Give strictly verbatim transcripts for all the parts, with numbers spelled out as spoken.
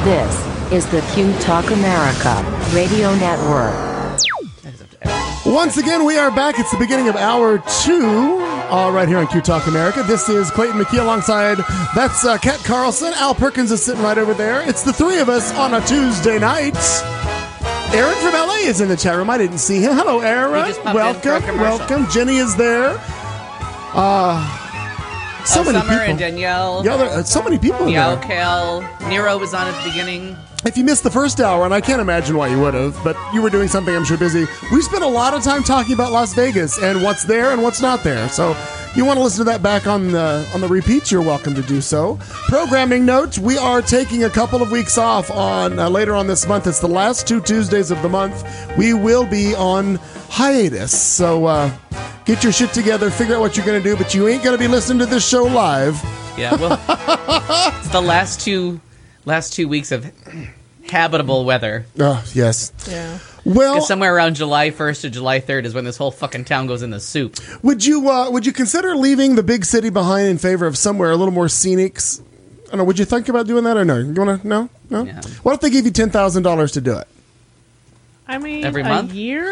This is the Q Talk America Radio Network. Once again, we are back. It's the beginning of hour two, uh, right here on Q Talk America. This is Clayton McKee alongside, that's uh, Kat Carlson. Al Perkins is sitting right over there. It's the three of us on a Tuesday night. Aaron from L A is in the chat room. I didn't see him. Hello, Aaron. Welcome, welcome. Jenny is there. Uh... So oh, many Summer people. and Danielle. Yeah, there, uh, so many people in Meow there. Cal. Nero was on at the beginning. If you missed the first hour, and I can't imagine why you would have, but you were doing something, I'm sure, busy. We spent a lot of time talking about Las Vegas and what's there and what's not there. So you want to listen to that back on the on the repeats, you're welcome to do so. Programming note, we are taking a couple of weeks off on uh, later on this month. It's the last two Tuesdays of the month. We will be on hiatus. So uh, get your shit together, figure out what you're going to do, but you ain't going to be listening to this show live. Yeah, well, it's the last two last two weeks of habitable weather. Oh, yes. Yeah. Well, somewhere around July first to July third is when this whole fucking town goes in the soup. Would you uh, would you consider leaving the big city behind in favor of somewhere a little more scenic? I don't know. Would you think about doing that or no? You want to no no? Yeah. What if they gave you ten thousand dollars to do it? I mean, every a month? year?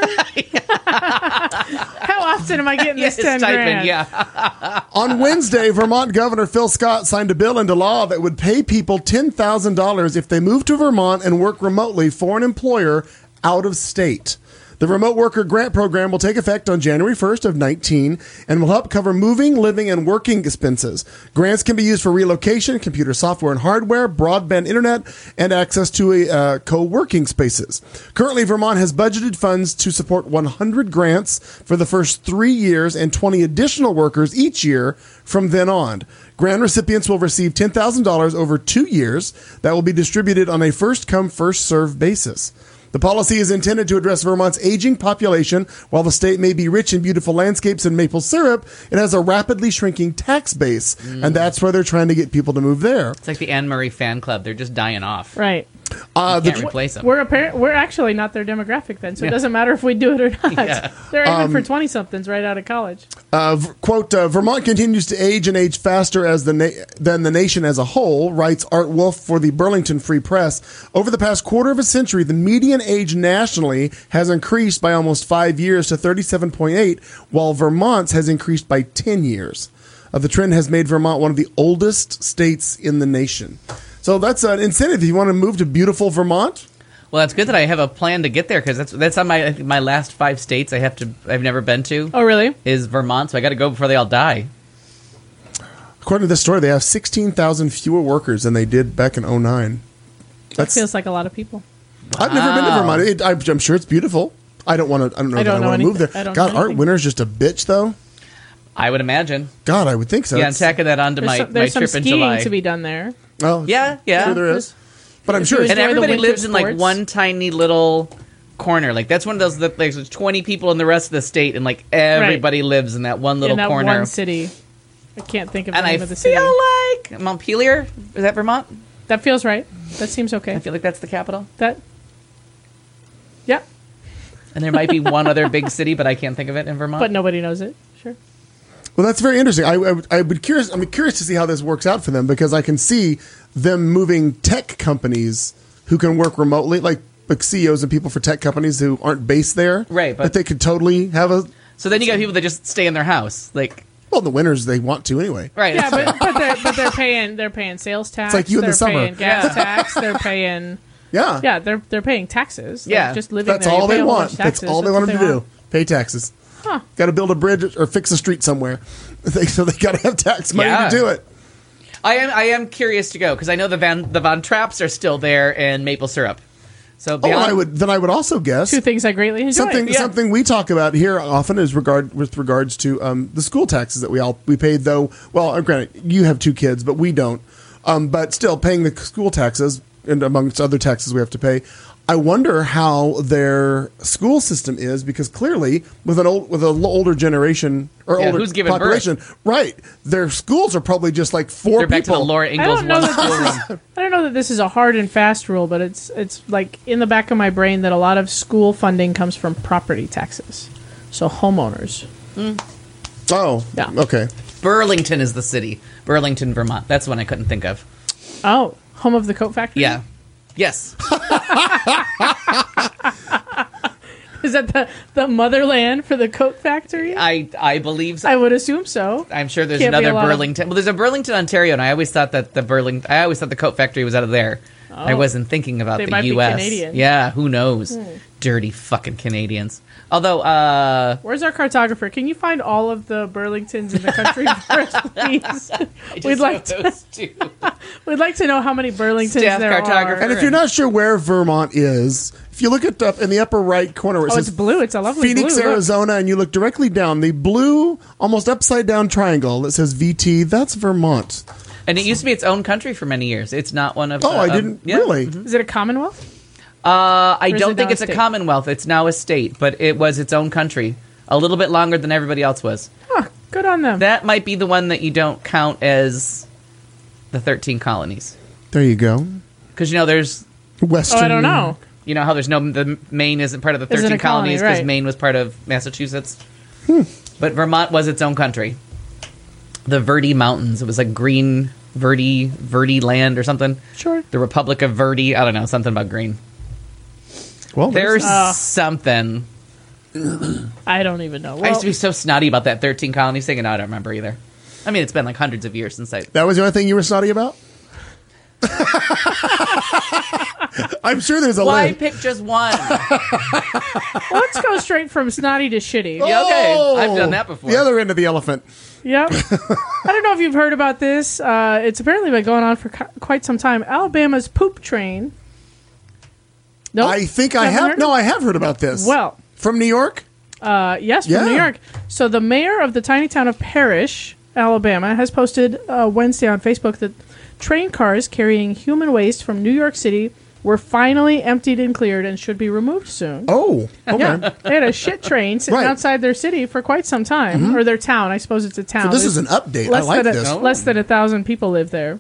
How often am I getting this yeah, ten stipend, grand? Yeah. On Wednesday, Vermont Governor Phil Scott signed a bill into law that would pay people ten thousand dollars if they move to Vermont and work remotely for an employer out of state. The Remote Worker Grant Program will take effect on January first of nineteen and will help cover moving, living, and working expenses. Grants can be used for relocation, computer software and hardware, broadband internet, and access to a, uh, co-working spaces. Currently, Vermont has budgeted funds to support one hundred grants for the first three years and twenty additional workers each year from then on. Grant recipients will receive ten thousand dollars over two years that will be distributed on a first-come, first-served basis. The policy is intended to address Vermont's aging population. While the state may be rich in beautiful landscapes and maple syrup, it has a rapidly shrinking tax base, mm. and that's where they're trying to get people to move there. It's like the Anne Murray fan club. They're just dying off. Right. Uh, you can't the, replace them. We're apparent, we're actually not their demographic then, so yeah. It doesn't matter if we do it or not. Yeah. They're aiming um, for twenty-somethings right out of college. Uh, v- quote, uh, Vermont continues to age and age faster as the na- than the nation as a whole, writes Art Wolf for the Burlington Free Press. Over the past quarter of a century, the median age nationally has increased by almost five years to thirty-seven point eight, while Vermont's has increased by ten years. Uh, the trend has made Vermont one of the oldest states in the nation. So that's an incentive if you want to move to beautiful Vermont. Well, it's good that I have a plan to get there because that's that's on my my last five states I have to I've never been to. Oh, really? Is Vermont? So I got to go before they all die. According to this story, they have sixteen thousand fewer workers than they did back in oh nine. That feels like a lot of people. Wow. I've never been to Vermont. It, I, I'm sure it's beautiful. I don't want to. I don't know I don't that know I want to move there. I don't God, know aren't winters just a bitch though? I would imagine. God, I would think so. Yeah, I'm tacking that onto there's my, some, my there's trip some in skiing July. to be done there. Oh, yeah, yeah. Sure there is. But I'm sure. And everybody lives sports. in like one tiny little corner. Like that's one of those that like, there's twenty people in the rest of the state, and like everybody right. lives in that one little in that corner. one city. I can't think of the and name I of the city. And I feel like Montpelier. Is that Vermont? That feels right. That seems okay. I feel like that's the capital. That. Yeah. And there might be one other big city, but I can't think of it in Vermont. But nobody knows it. Sure. Well, that's very interesting. I, I, I would curious. I'm curious to see how this works out for them because I can see them moving tech companies who can work remotely, like, like C E Os and people for tech companies who aren't based there. Right, but that they could totally have a. So then you got people that just stay in their house, like. Well, in the winters they want to anyway. Right. Yeah, but, but they're but they're paying they're paying sales tax. It's like you in they're the summer. Paying gas Yeah. tax. They're paying. Yeah. Yeah, they're they're paying taxes. They're Yeah. just living That's there. all You pay they a whole want. bunch of taxes. That's all they That's want what them to they do. want. Pay taxes. Huh. Got to build a bridge or fix a street somewhere. So they got to have tax money Yeah. to do it. I am I am curious to go because I know the Van the Von Trapps are still there and maple syrup. So Oh, beyond, I would then I would also guess Two things I greatly enjoy. something Yeah. something we talk about here often is regard with regards to um, the school taxes that we all we paid though. Well, granted, you have two kids, but we don't. Um, but still, paying the school taxes and amongst other taxes we have to pay. I wonder how their school system is because clearly, with an old with an older generation or Yeah, older who's giving population, right? Their schools are probably just like four they're people. back to the Laura I Ingalls don't know one that schoolroom. this is, I don't know that this is a hard and fast rule, but it's it's like in the back of my brain that a lot of school funding comes from property taxes. So homeowners. Oh, Yeah. okay. Burlington is the city. Burlington, Vermont. That's one I couldn't think of. Oh, home of the coat factory. Yeah. Yes. Is that the, the motherland for the coat factory? I I believe so. I would assume so. I'm sure there's Can't be another a lot of- Burlington. Well, there's a Burlington, Ontario, and I always thought that the Burlington. I always thought the coat factory was out of there. I wasn't thinking about They the might be U S. Canadian. Yeah, who knows? Dirty fucking Canadians. Although, uh, Where's our cartographer? Can you find all of the Burlingtons in the country for us, please? I just We'd like know to- those two. We'd like to know how many Burlingtons Staff there cartographer. are. And if you're not sure where Vermont is, if you look at up in the upper right corner where it Oh, says it's blue. It's a lovely Phoenix, blue. Look. Arizona, and you look directly down, the blue, almost upside down triangle that says V T, that's Vermont. And it used to be its own country for many years. It's not one of. Oh, the, I um, didn't yeah. really. Is it a Commonwealth? Uh, I Or is don't it think now it's a a state? Commonwealth. It's now a state, but it was its own country a little bit longer than everybody else was. Huh, good on them. That might be the one that you don't count as the thirteen colonies, There you go. because you know there's Western. oh, I don't know. you know how there's no the Maine isn't part of the Isn't thirteen a colony, colonies because right. Maine was part of Massachusetts, but Vermont was its own country. The Verde Mountains. It was like green Verde Verde land or something. Sure. The Republic of Verde. I don't know, something about green. Well, There's Oh. something. I don't even know. I Well, used to be so snotty about that thirteen colonies thing, and now I don't remember either. I mean, it's been like hundreds of years since I. that was the only thing you were snotty about? I'm sure there's a Why list. pick just one? let's go straight from snotty to shitty. Yeah, okay. Oh! I've done that before. The other end of the elephant. Yep. I don't know if you've heard about this. Uh, it's apparently been going on for cu- quite some time. Alabama's poop train. Nope. I think I Haven't have. heard? No, I have heard about this. Well, From New York? uh, yes, from Yeah. New York. So the mayor of the tiny town of Parrish, Alabama, has posted uh, Wednesday on Facebook that train cars carrying human waste from New York City were finally emptied and cleared and should be removed soon. Oh, okay. Yeah, they had a shit train sitting Right. outside their city for quite some time, or their town. I suppose it's a town. So this is There's an update. I less like than a, this. Oh. less than a thousand people live there.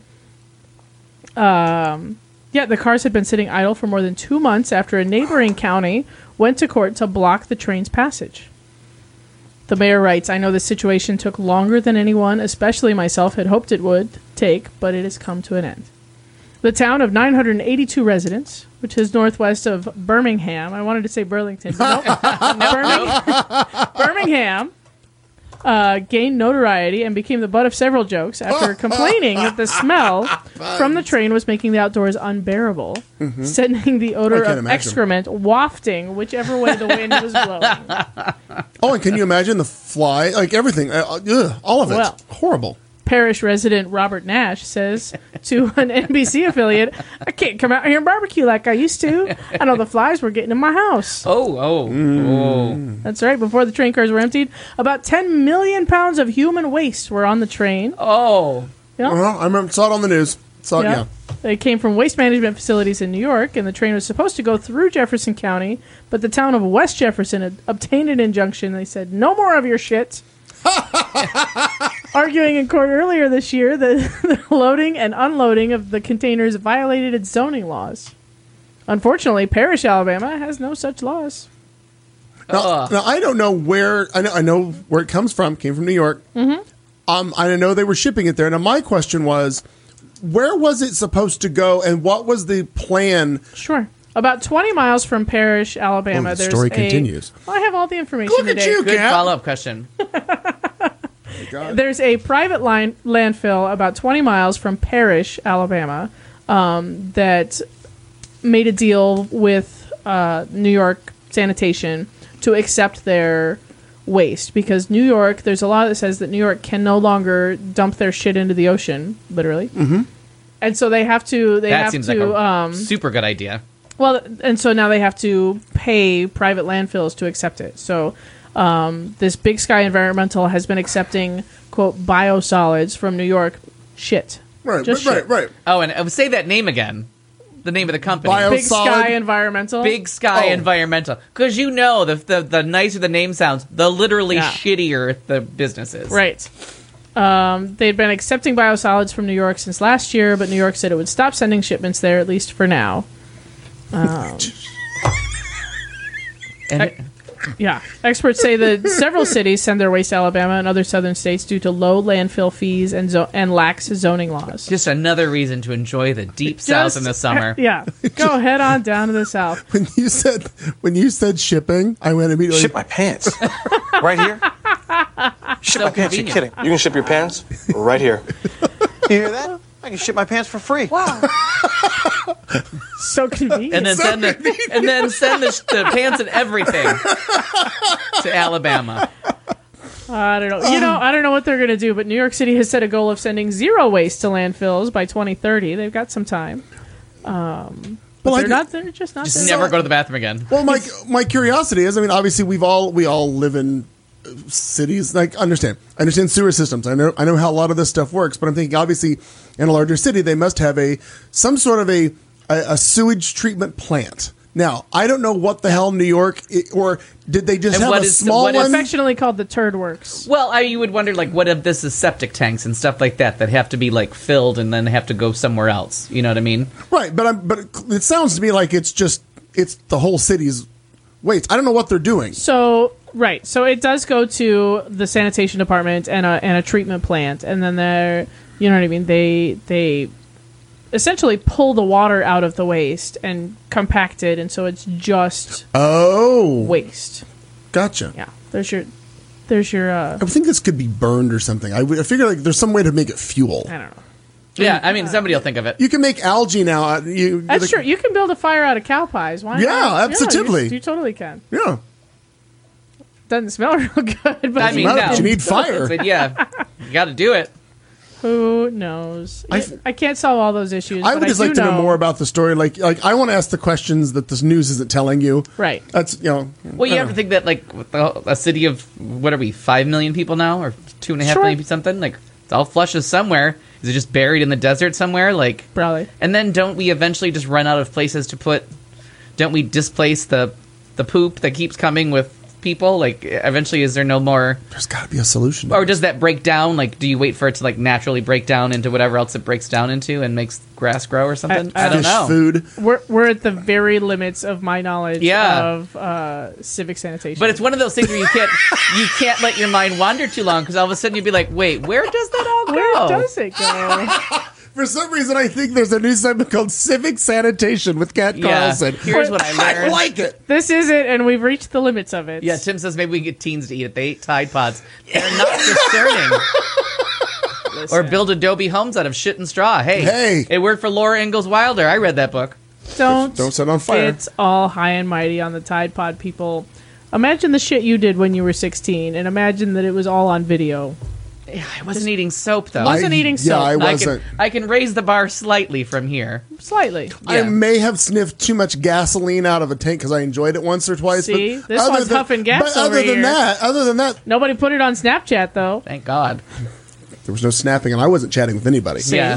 Um, yeah, the cars had been sitting idle for more than two months after a neighboring county went to court to block the train's passage. The mayor writes, "I know this situation took longer than anyone, especially myself, had hoped it would take, but it has come to an end." The town of nine hundred eighty-two residents, which is northwest of Birmingham. I wanted to say Burlington. But nope. Birmingham, Birmingham uh, gained notoriety and became the butt of several jokes after complaining that the smell from the train was making the outdoors unbearable, sending the odor I can't of imagine. excrement wafting whichever way the wind was blowing. Oh, and can you imagine the fly? Like everything. Uh, ugh, all of it. Well. Horrible. Parish resident Robert Nash says to an N B C affiliate, "I can't come out here and barbecue like I used to. I know the flies were getting in my house." Oh, oh, oh. That's right. Before the train cars were emptied, about ten million pounds of human waste were on the train. Oh. Yeah. Well, I remember saw it on the news. Saw it, yeah. They came from waste management facilities in New York, and the train was supposed to go through Jefferson County, but the town of West Jefferson had obtained an injunction. They said, "No more of your shit." Arguing in court earlier this year that the loading and unloading of the containers violated its zoning laws. Unfortunately, Parrish, Alabama, has no such laws. Now, Ugh. now I don't know where I know I know where it comes from. Came from New York. Mm-hmm. Um, I know they were shipping it there. Now my question was, where was it supposed to go, and what was the plan? Sure. About twenty miles from Parrish, Alabama, Oh, the there's story a- continues. Well, I have all the information Look at today. you. Good Cap. follow-up question. There's a private line landfill about twenty miles from Parrish, Alabama, um, that made a deal with uh, New York Sanitation to accept their waste, because New York, there's a law that says that New York can no longer dump their shit into the ocean, literally. Mm-hmm. And so they have to. They That have seems to. like a um, super good idea. well, and so now they have to pay private landfills to accept it. So um, this Big Sky Environmental has been accepting, quote, biosolids from New York. Shit. Right, Just right, shit. right. Oh, and uh, say that name again. The name of the company. Bio- Big Solid- Sky Environmental. Big Sky Oh. Environmental. Because you know, the, the the nicer the name sounds, the literally Yeah. shittier the business is. Right. Um, they'd been accepting biosolids from New York since last year, but New York said it would stop sending shipments there, at least for now. Um, And I- it- Yeah. Experts say that several cities send their waste to Alabama and other southern states due to low landfill fees and zo- and lax zoning laws. Just another reason to enjoy the deep south in the summer. Yeah. Go head on down to the south. When you said when you said shipping, I went immediately. Ship my pants. Right here? Ship So my pants? You're convenient. kidding. You can ship your pants right here. You hear that? I can ship my pants for free. Wow. So convenient. And then send the and then send the, the pants and everything to Alabama. I don't know. You know, I don't know what they're going to do, but New York City has set a goal of sending zero waste to landfills by twenty thirty. They've got some time. Um, but Well, I they're could- not. They're just not. Just there. never go to the bathroom again. Well, my my curiosity is, I mean, obviously we've all we all live in uh, cities. Like, understand, I understand sewer systems. I know I know how a lot of this stuff works. But I'm thinking, obviously, in a larger city, they must have a some sort of a a, a sewage treatment plant. Now, I don't know what the hell New York, i- or did they just And have what a is- small what is- one? Affectionately called the Turd Works. Well, I, you would wonder, like, what if this is septic tanks and stuff like that that have to be like filled and then have to go somewhere else? You know what I mean? Right, but I'm, but it, it sounds to me like it's just it's the whole city's waste. I don't know what they're doing. So right, so it does go to the sanitation department and a and a treatment plant, and then they're, you know what I mean. They they essentially pull the water out of the waste and compact it, and so it's just Oh, waste. gotcha. Yeah, there's your there's your. Uh, I would think this could be burned or something. I, would- I figure like there's some way to make it fuel. I don't know. Yeah, I mean, somebody will think of it. You can make algae now. uh, You, That's the- true. You can build a fire out of cow pies. Why Yeah, not? absolutely. you, you totally can. Yeah. Doesn't smell real good, but I mean, matter, no. but you need fire. But yeah, you got to do it. who knows? I I, f- I can't solve all those issues. I but would just do like to know know more about the story. Like, like I want to ask the questions that this news isn't telling you. Right. That's you know. Well, you I have don't to think that, like, with the- a city of, what are we, five million people now? Or two and a half Sure. million something? Like, it's all flushes somewhere. Is it just buried in the desert somewhere? Like, Probably. and then don't we eventually just run out of places to put, don't we displace the the poop that keeps coming with people? Like, eventually is there no more, There's got to be a solution. or does that break down? Like, do you wait for it to, like, naturally break down into whatever else it breaks down into and makes grass grow or something? I- I, don't Fish know. food. We're we're at the very limits of my knowledge Yeah. of uh, civic sanitation. But it's one of those things where you can't you can't let your mind wander too long, because all of a sudden you'd be like, wait, where does that all go? where does it go? For some reason, I think there's a new segment called Civic Sanitation with Kat Yeah. Carlson. Here's what I I learned. like it. This is it, and we've reached the limits of it. Yeah, Tim says maybe we can get teens to eat it. They eat Tide Pods. They're not discerning. Listen. Or build Adobe homes out of shit and straw. Hey, Hey. it worked for Laura Ingalls Wilder. I read that book. Don't Don't set it on fire. It's all high and mighty on the Tide Pod people. Imagine the shit you did when you were sixteen, and imagine that it was all on video. I wasn't eating soap though. Wasn't I- eating Yeah, soap. I I wasn't. can I can raise the bar slightly from here. Slightly. I Yeah. may have sniffed too much gasoline out of a tank because I enjoyed it once or twice. See? but This other one's than- huffing gas But over other than here. that, other than that, Nobody put it on Snapchat, though. Thank God. there was no snapping, and I wasn't chatting with anybody. See? Yeah.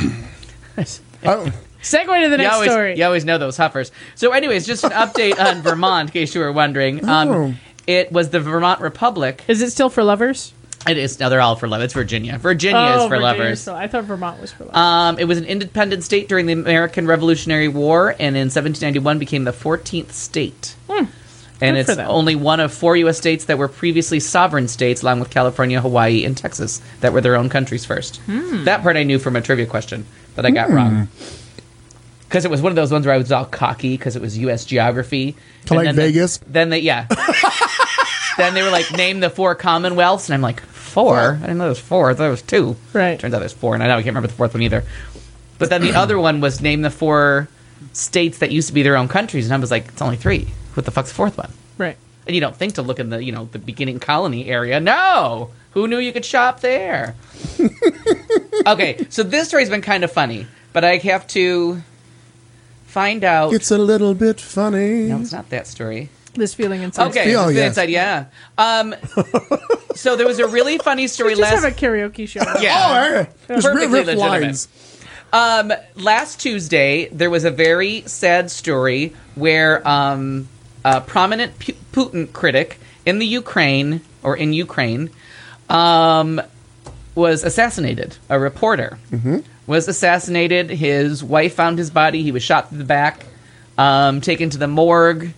I, Segue to the You next always, story. you always know those huffers. So, anyways, just an update on Vermont, in case you were wondering. Um, Oh. It was the Vermont Republic. Is it still for lovers? It is now. They're all for love. It's Virginia. Virginia oh, is for Virginia's lovers. still- I thought Vermont was for lovers. Um, it was an independent state during the American Revolutionary War, and in seventeen ninety-one became the fourteenth state. And Good it's for them. only one of four U S states that were previously sovereign states, along with California, Hawaii, and Texas, that were their own countries first. Hmm. That part I knew from a trivia question that I got wrong. Because it was one of those ones where I was all cocky because it was U S geography. To like then they- Vegas? then they, yeah. Then they were like, name the four commonwealths, and I'm like, four? I didn't know there was four. I thought there was two. Right. Turns out there's four, and I know I can't remember the fourth one either. But then the other one was name the four states that used to be their own countries, and I was like, it's only three. What the fuck's the fourth one? right. And you don't think to look in the, you know, the beginning colony area. No! Who knew you could shop there? Okay, so this story's been kind of funny, but I have to find out. it's a little bit funny. No, it's not that story. This feeling inside. Okay, feel, it's yes. inside, yeah. Um, so there was a really funny story Just last. have a karaoke show. yeah. Oh, all right. Just Perfectly riff, riff legitimate. lines. Um, last Tuesday, there was a very sad story where um, a prominent Pu- Putin critic in the Ukraine, or in Ukraine, um, was assassinated. A reporter was assassinated. His wife found his body. He was shot through the back, um, taken to the morgue.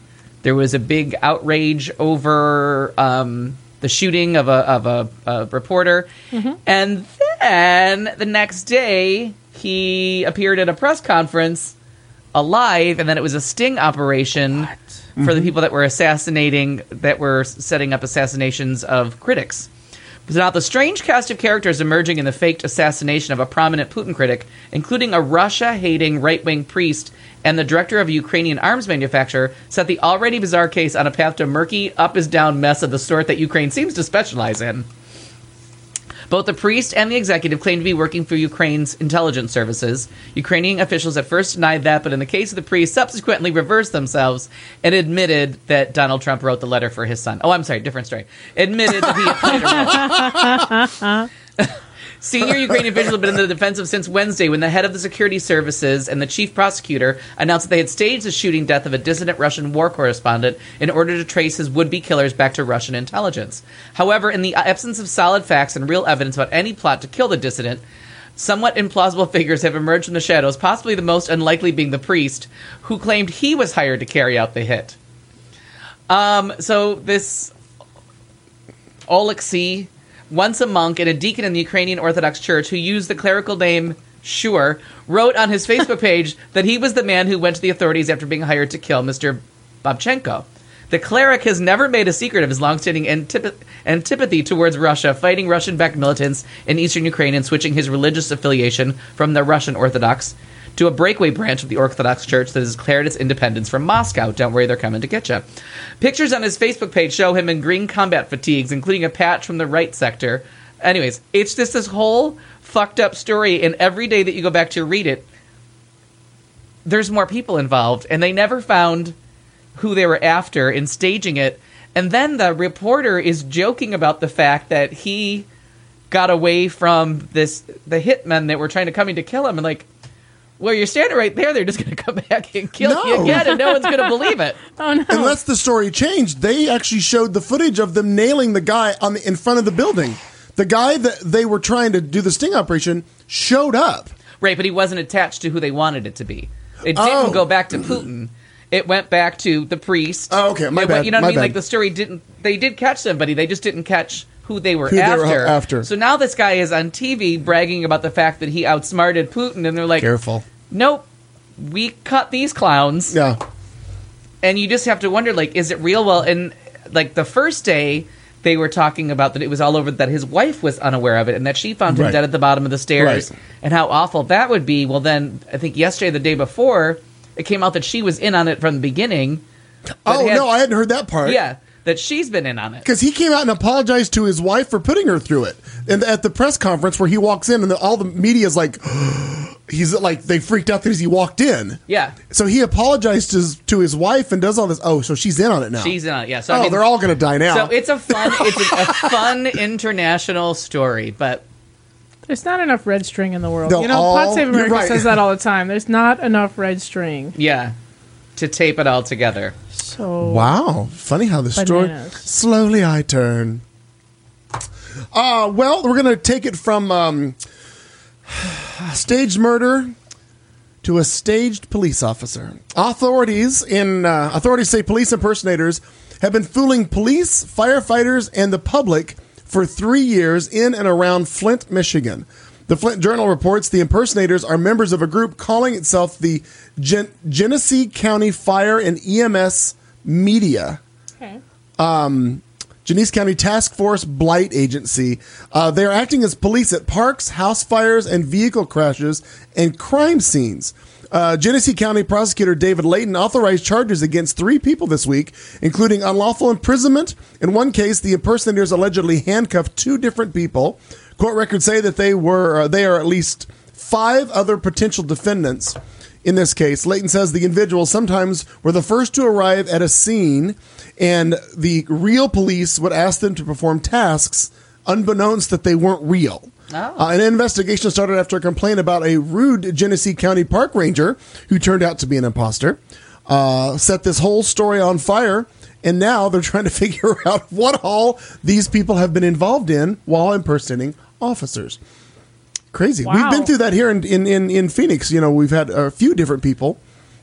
There was a big outrage over um, the shooting of a of a, a reporter, mm-hmm. and then the next day he appeared at a press conference alive, and then it was a sting operation what? for mm-hmm. the people that were assassinating, that were setting up assassinations of critics. So now the strange cast of characters emerging in the faked assassination of a prominent Putin critic, including a Russia-hating right-wing priest and the director of a Ukrainian arms manufacturer, set the already bizarre case on a path to a murky, up-is-down mess of the sort that Ukraine seems to specialize in. Both the priest and the executive claim to be working for Ukraine's intelligence services. Ukrainian officials at first denied that, but in the case of the priest, subsequently reversed themselves and admitted that Donald Trump wrote the letter for his son. Oh, I'm sorry, different story. Admitted that he had played a role. Senior Ukrainian officials have been in the defensive since Wednesday when the head of the security services and the chief prosecutor announced that they had staged the shooting death of a dissident Russian war correspondent in order to trace his would-be killers back to Russian intelligence. However, in the absence of solid facts and real evidence about any plot to kill the dissident, somewhat implausible figures have emerged from the shadows, possibly the most unlikely being the priest, who claimed he was hired to carry out the hit. Um, so this Oleksiy, once a monk and a deacon in the Ukrainian Orthodox Church who used the clerical name Shur, wrote on his Facebook page that he was the man who went to the authorities after being hired to kill Mister Babchenko. The cleric has never made a secret of his longstanding antip- antipathy towards Russia, fighting Russian-backed militants in eastern Ukraine and switching his religious affiliation from the Russian Orthodox to a breakaway branch of the Orthodox Church that has declared its independence from Moscow. Don't worry, they're coming to get you. Pictures on his Facebook page show him in green combat fatigues, including a patch from the right sector. Anyways, it's just this whole fucked up story, and every day that you go back to read it, there's more people involved, and they never found who they were after in staging it. And then the reporter is joking about the fact that he got away from this the hitmen that were trying to come in to kill him, and like, well, you're standing right there. They're just going to come back and kill No. you again, and no one's going to believe it. Oh, no. Unless the story changed, they actually showed the footage of them nailing the guy on the in front of the building. The guy that they were trying to do the sting operation showed up. Right, but he wasn't attached to who they wanted it to be. It didn't Oh. go back to Putin. It went back to the priest. Oh, okay, my It went- bad, You know what my I mean? bad. Like the story didn't. They did catch somebody. They just didn't catch who they were Who they after. were after. So now this guy is on T V bragging about the fact that he outsmarted Putin, and they're like, Careful. "Nope, we cut these clowns." Yeah. And you just have to wonder, like, is it real? Well, and like the first day, they were talking about that it was all over, that his wife was unaware of it, and that she found him Right. dead at the bottom of the stairs, Right. and how awful that would be. Well, then I think yesterday, the day before, it came out that she was in on it from the beginning. Oh, had- no, I hadn't heard that part. Yeah, that she's been in on it. Because he came out and apologized to his wife for putting her through it. And at the press conference where he walks in and the, all the media's like, he's like, they freaked out that as he walked in. Yeah, So he apologized to his, to his wife and does all this. Oh, so she's in on it now. she's in on it. Yeah, so oh, I mean, they're all going to die now. so it's a fun, it's a, a fun international story, but. There's not enough red string in the world. They'll You know, all- Pod Save you're America right. says that all the time. There's not enough red string. Yeah, to tape it all together. So Wow. Funny how the story... Bananas. Slowly I turn. Uh, well, we're going to take it from um, staged murder to a staged police officer. Authorities in uh, authorities say police impersonators have been fooling police, firefighters, and the public for three years in and around Flint, Michigan. The Flint Journal reports the impersonators are members of a group calling itself the Gen- Genesee County Fire and E M S Media. okay. Genesee County Task Force Blight Agency. Uh, they're acting as police at parks, house fires, and vehicle crashes and crime scenes. Uh, Genesee County Prosecutor David Layton authorized charges against three people this week, including unlawful imprisonment. In one case, the impersonators allegedly handcuffed two different people. Court records say that they were uh, they are at least five other potential defendants. In this case, Layton says the individuals sometimes were the first to arrive at a scene, and the real police would ask them to perform tasks unbeknownst that they weren't real. Oh. Uh, an investigation started after a complaint about a rude Genesee County park ranger who turned out to be an imposter. Uh, set this whole story on fire, and now they're trying to figure out what all these people have been involved in while impersonating officers. Crazy. Wow. We've been through that here in, in, in, in Phoenix. You know, we've had a few different people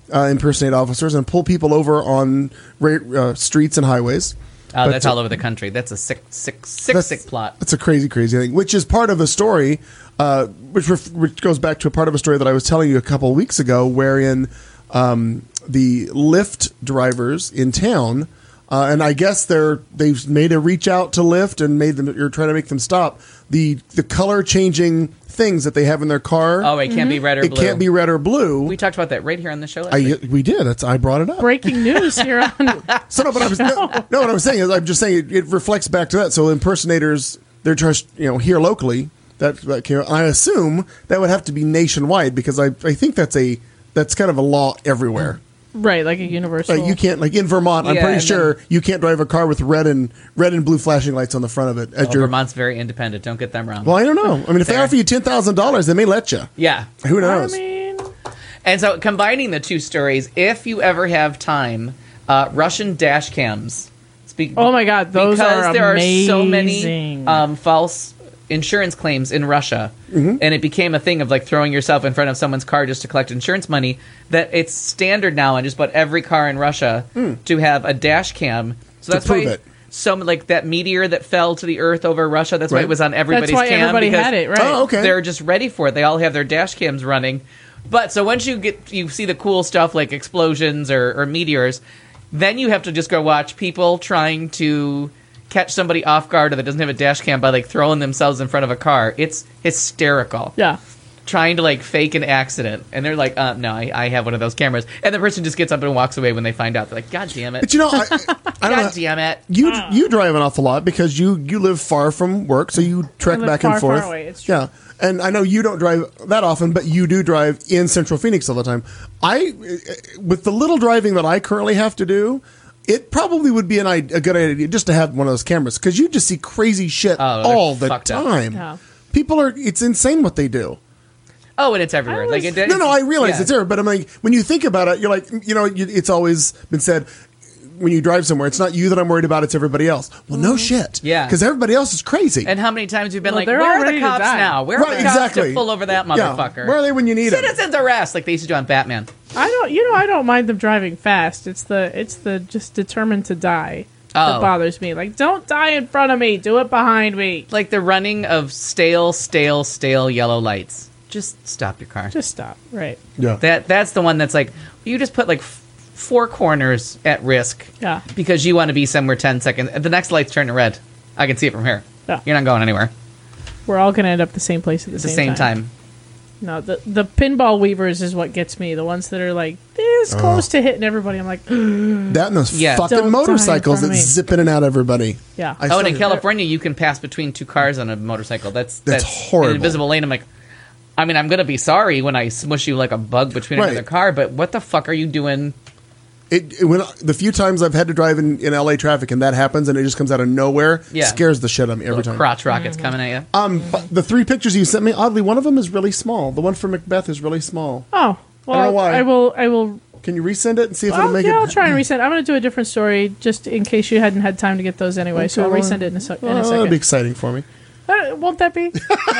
uh, impersonate officers and pull people over on ra- uh, streets and highways. Oh, But, that's uh, all over the country. That's a sick, sick, sick, That's- sick plot. It's a crazy, crazy thing, which is part of a story, uh, which ref- which goes back to a part of a story that I was telling you a couple of weeks ago, wherein um, the Lyft drivers in town, uh, and I guess they're they've made a reach out to Lyft and made them or trying to make them stop the the color changing things that they have in their car. Oh, it can't be red or it blue. can't be red or blue. We talked about that right here on the show. Last I, week. we did. That's I brought it up. Breaking news here on. So no, but I was no, no. What I'm saying is, I'm just saying it, it reflects back to that. So impersonators, they're just you know here locally. That, that came, I assume that would have to be nationwide because I I think that's a that's kind of a law everywhere. Right, like a universal. Like you can't like in Vermont. I'm Yeah, pretty and sure you can't drive a car with red and red and blue flashing lights on the front of it. As Oh, your, Vermont's very independent. Don't get them wrong. well, I don't know. I mean, if they Fair. offer you ten thousand dollars, they may let you. yeah. Who I knows? mean, And so combining the two stories, if you ever have time, uh, Russian dash cams. Speak, oh my God, those because are there amazing. are so many um, false insurance claims in Russia, Mm-hmm. and it became a thing of like throwing yourself in front of someone's car just to collect insurance money. That it's standard now in just about every car in Russia to have a dash cam. So Mm. To that's prove why it. some like that meteor that fell to the earth over Russia. That's why Right. it was on everybody's That's why cam. everybody because had it, right? Oh, okay. They're just ready for it. They all have their dash cams running. But so once you get you see the cool stuff like explosions or, or meteors, then you have to just go watch people trying to catch somebody off guard that doesn't have a dash cam by like throwing themselves in front of a car. It's hysterical. Yeah. Trying to like fake an accident, and they're like, uh, "No, I, I have one of those cameras," and the person just gets up and walks away when they find out. They're like, "God damn it! But you know, I, I don't God know. damn it!" You you drive an awful lot because you you live far from work, so you trek I live back far, and far forth. away, it's true. Yeah, and I know you don't drive that often, but you do drive in Central Phoenix all the time. I, with the little driving that I currently have to do, it probably would be an, i- a good idea just to have one of those cameras because you just see crazy shit Oh, they're all the fucked up. time. Yeah. People are it's insane what they do. Oh, and it's everywhere. I like was- it, No, no, I realize yeah. it's there, but I'm like, when you think about it, you're like, you know, you, it's always been said when you drive somewhere, it's not you that I'm worried about, it's everybody else. Well, no shit. Yeah. Because everybody else is crazy. And how many times you've been Well, like, they're "Where all are ready the to cops die. now? Where are Right, the cops exactly. to pull over that Yeah. motherfucker? Where are they when you need them? Citizens arrest, like they used to do on Batman." I don't. You know, I don't mind them driving fast. It's the. It's the just determined to die Oh. that bothers me. Like, don't die in front of me. Do it behind me. Like the running of stale, stale, stale yellow lights. Just stop your car. Just stop. Right. Yeah. That that's the one that's like you just put like f- four corners at risk. Yeah. Because you want to be somewhere ten seconds. The next light's turning red. I can see it from here. Yeah. You're not going anywhere. We're all gonna end up the same place at the At the same, same time. No, the the pinball weavers is what gets me. The ones that are like this close to hitting everybody. I'm like, That and those Yeah. fucking Don't die in motorcycles front of that me. zip in and out everybody. yeah. I Oh, and started- in California, you can pass between two cars on a motorcycle. That's That's that's, horrible. An invisible lane. I'm like, I mean, I'm gonna be sorry when I smush you like a bug between Right. another car, but what the fuck are you doing? It, it- when the few times I've had to drive in, in L A traffic and that happens and it just comes out of nowhere, Yeah. scares the shit out of me every Little time. crotch rockets Mm-hmm. coming at you. Um, but the three pictures you sent me, oddly, one of them is really small. The one for Macbeth is really small. Oh, well, I don't know why. I will. I will. Can you resend it and see if it'll Well, make yeah, it? I'll try and resend. I'm going to do a different story just in case you hadn't had time to get those anyway. so I'll Okay, resend well, it in a, sec- in Well, a that'll second. be exciting for me. Uh, won't that be?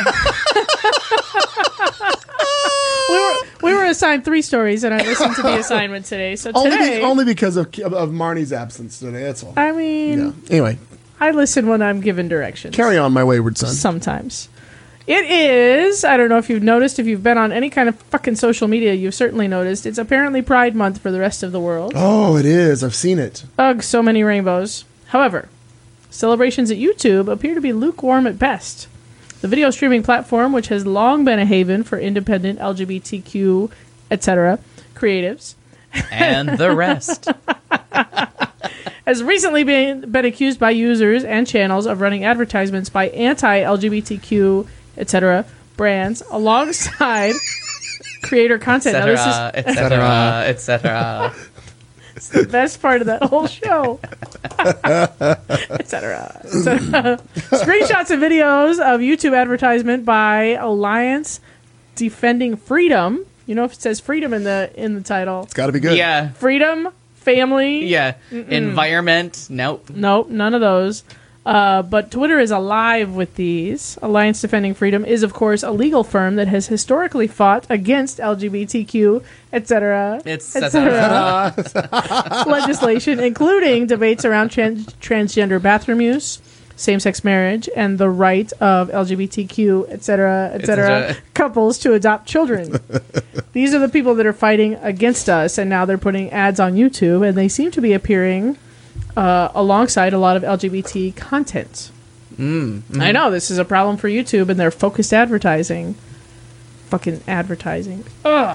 we were we were assigned three stories, and I listened to the assignment today. So Only, today, be, only because of of Marnie's absence today. That's all. I mean, Yeah. Anyway, I listen when I'm given directions. carry on, my wayward son. Sometimes. It is, I don't know if you've noticed, if you've been on any kind of fucking social media, you've certainly noticed, it's apparently Pride Month for the rest of the world. Oh, it is. I've seen it. Ugh, so many rainbows. However, celebrations at YouTube appear to be lukewarm at best. The video streaming platform, which has long been a haven for independent L G B T Q, et cetera creatives, And the rest. has recently been, been accused by users and channels of running advertisements by anti-L G B T Q, et cetera brands alongside creator content. Now, this is et cetera, et cetera. the best part of that whole show. et cetera. So, screenshots and videos of YouTube advertisement by Alliance Defending Freedom. You know, if it says freedom in the in the title, It's got to be good. Yeah, freedom, family. yeah. Environment, nope. Nope, none of those. Uh, but Twitter is alive with these. Alliance Defending Freedom is, of course, a legal firm that has historically fought against L G B T Q, et cetera, et cetera legislation, including debates around trans- transgender bathroom use, same-sex marriage, and the right of L G B T Q, et cetera, et cetera, couples to adopt children. These are the people that are fighting against us, and now they're putting ads on YouTube, and they seem to be appearing uh, alongside a lot of L G B T content. Mm, mm. I know, this is a problem for YouTube and their focused advertising. Fucking advertising. Ugh.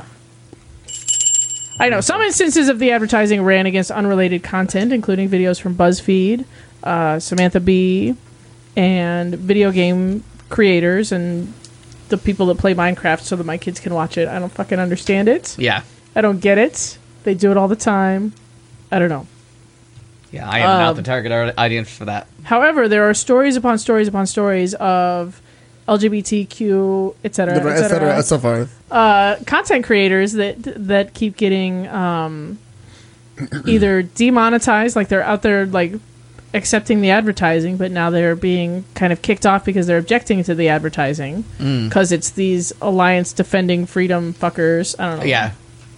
I know, some instances of the advertising ran against unrelated content, including videos from BuzzFeed, uh, Samantha Bee, and video game creators, and the people that play Minecraft so that my kids can watch it. I don't fucking understand it. Yeah. I don't get it. They do it all the time. I don't know. Yeah, I am Um, not the target audience for that. However, there are stories upon stories upon stories of L G B T Q, et cetera, et et cetera, cetera, so far. uh, content creators that that keep getting um, either demonetized, like they're out there like accepting the advertising, but now they're being kind of kicked off because they're objecting to the advertising because mm. it's these Alliance Defending Freedom fuckers. I don't know. Yeah,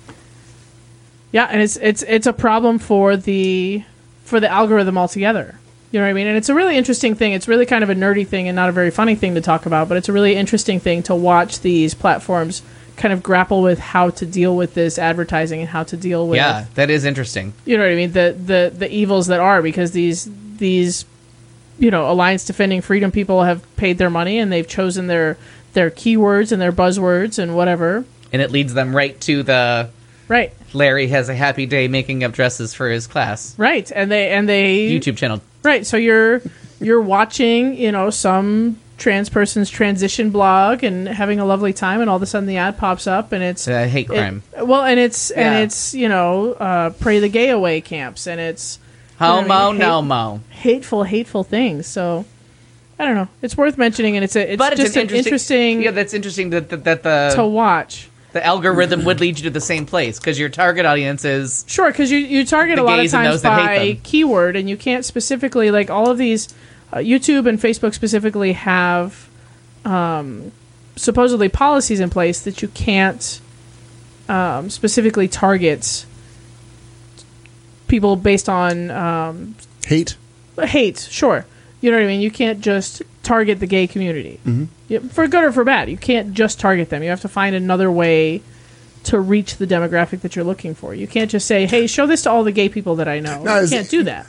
yeah, and it's it's it's a problem for the for the algorithm altogether. You know what I mean? And it's a really interesting thing. It's really kind of a nerdy thing and not a very funny thing to talk about, but it's a really interesting thing to watch these platforms kind of grapple with how to deal with this advertising and how to deal with... Yeah, that is interesting. You know what I mean? The the, the evils that are, because these, these, you know, Alliance Defending Freedom people have paid their money and they've chosen their, their keywords and their buzzwords and whatever. And it leads them right to the... Right. Larry has a happy day making up dresses for his class. Right. And they... and they YouTube channel. Right, so you're you're watching, you know, some trans person's transition blog and having a lovely time, and all of a sudden the ad pops up, and it's a hate it, crime. Well, and it's yeah. and it's you know, uh, pray the gay away camps, and it's homo, you know I mean? no Hate, mo, hateful, hateful things. So I don't know. It's worth mentioning, and it's a it's, but it's just an an interesting, interesting. Yeah, that's interesting that that, that the to watch. The algorithm would lead you to the same place because your target audience is sure because you, you target a lot of times by keyword, and you can't specifically, like all of these uh, YouTube and Facebook specifically have um, supposedly policies in place that you can't um, specifically target people based on um, hate hate sure you know what I mean. You can't just target the gay community. Mm-hmm. Yeah, for good or for bad. You can't just target them. You have to find another way to reach the demographic that you're looking for. You can't just say, hey, show this to all the gay people that I know. No, you can't do that.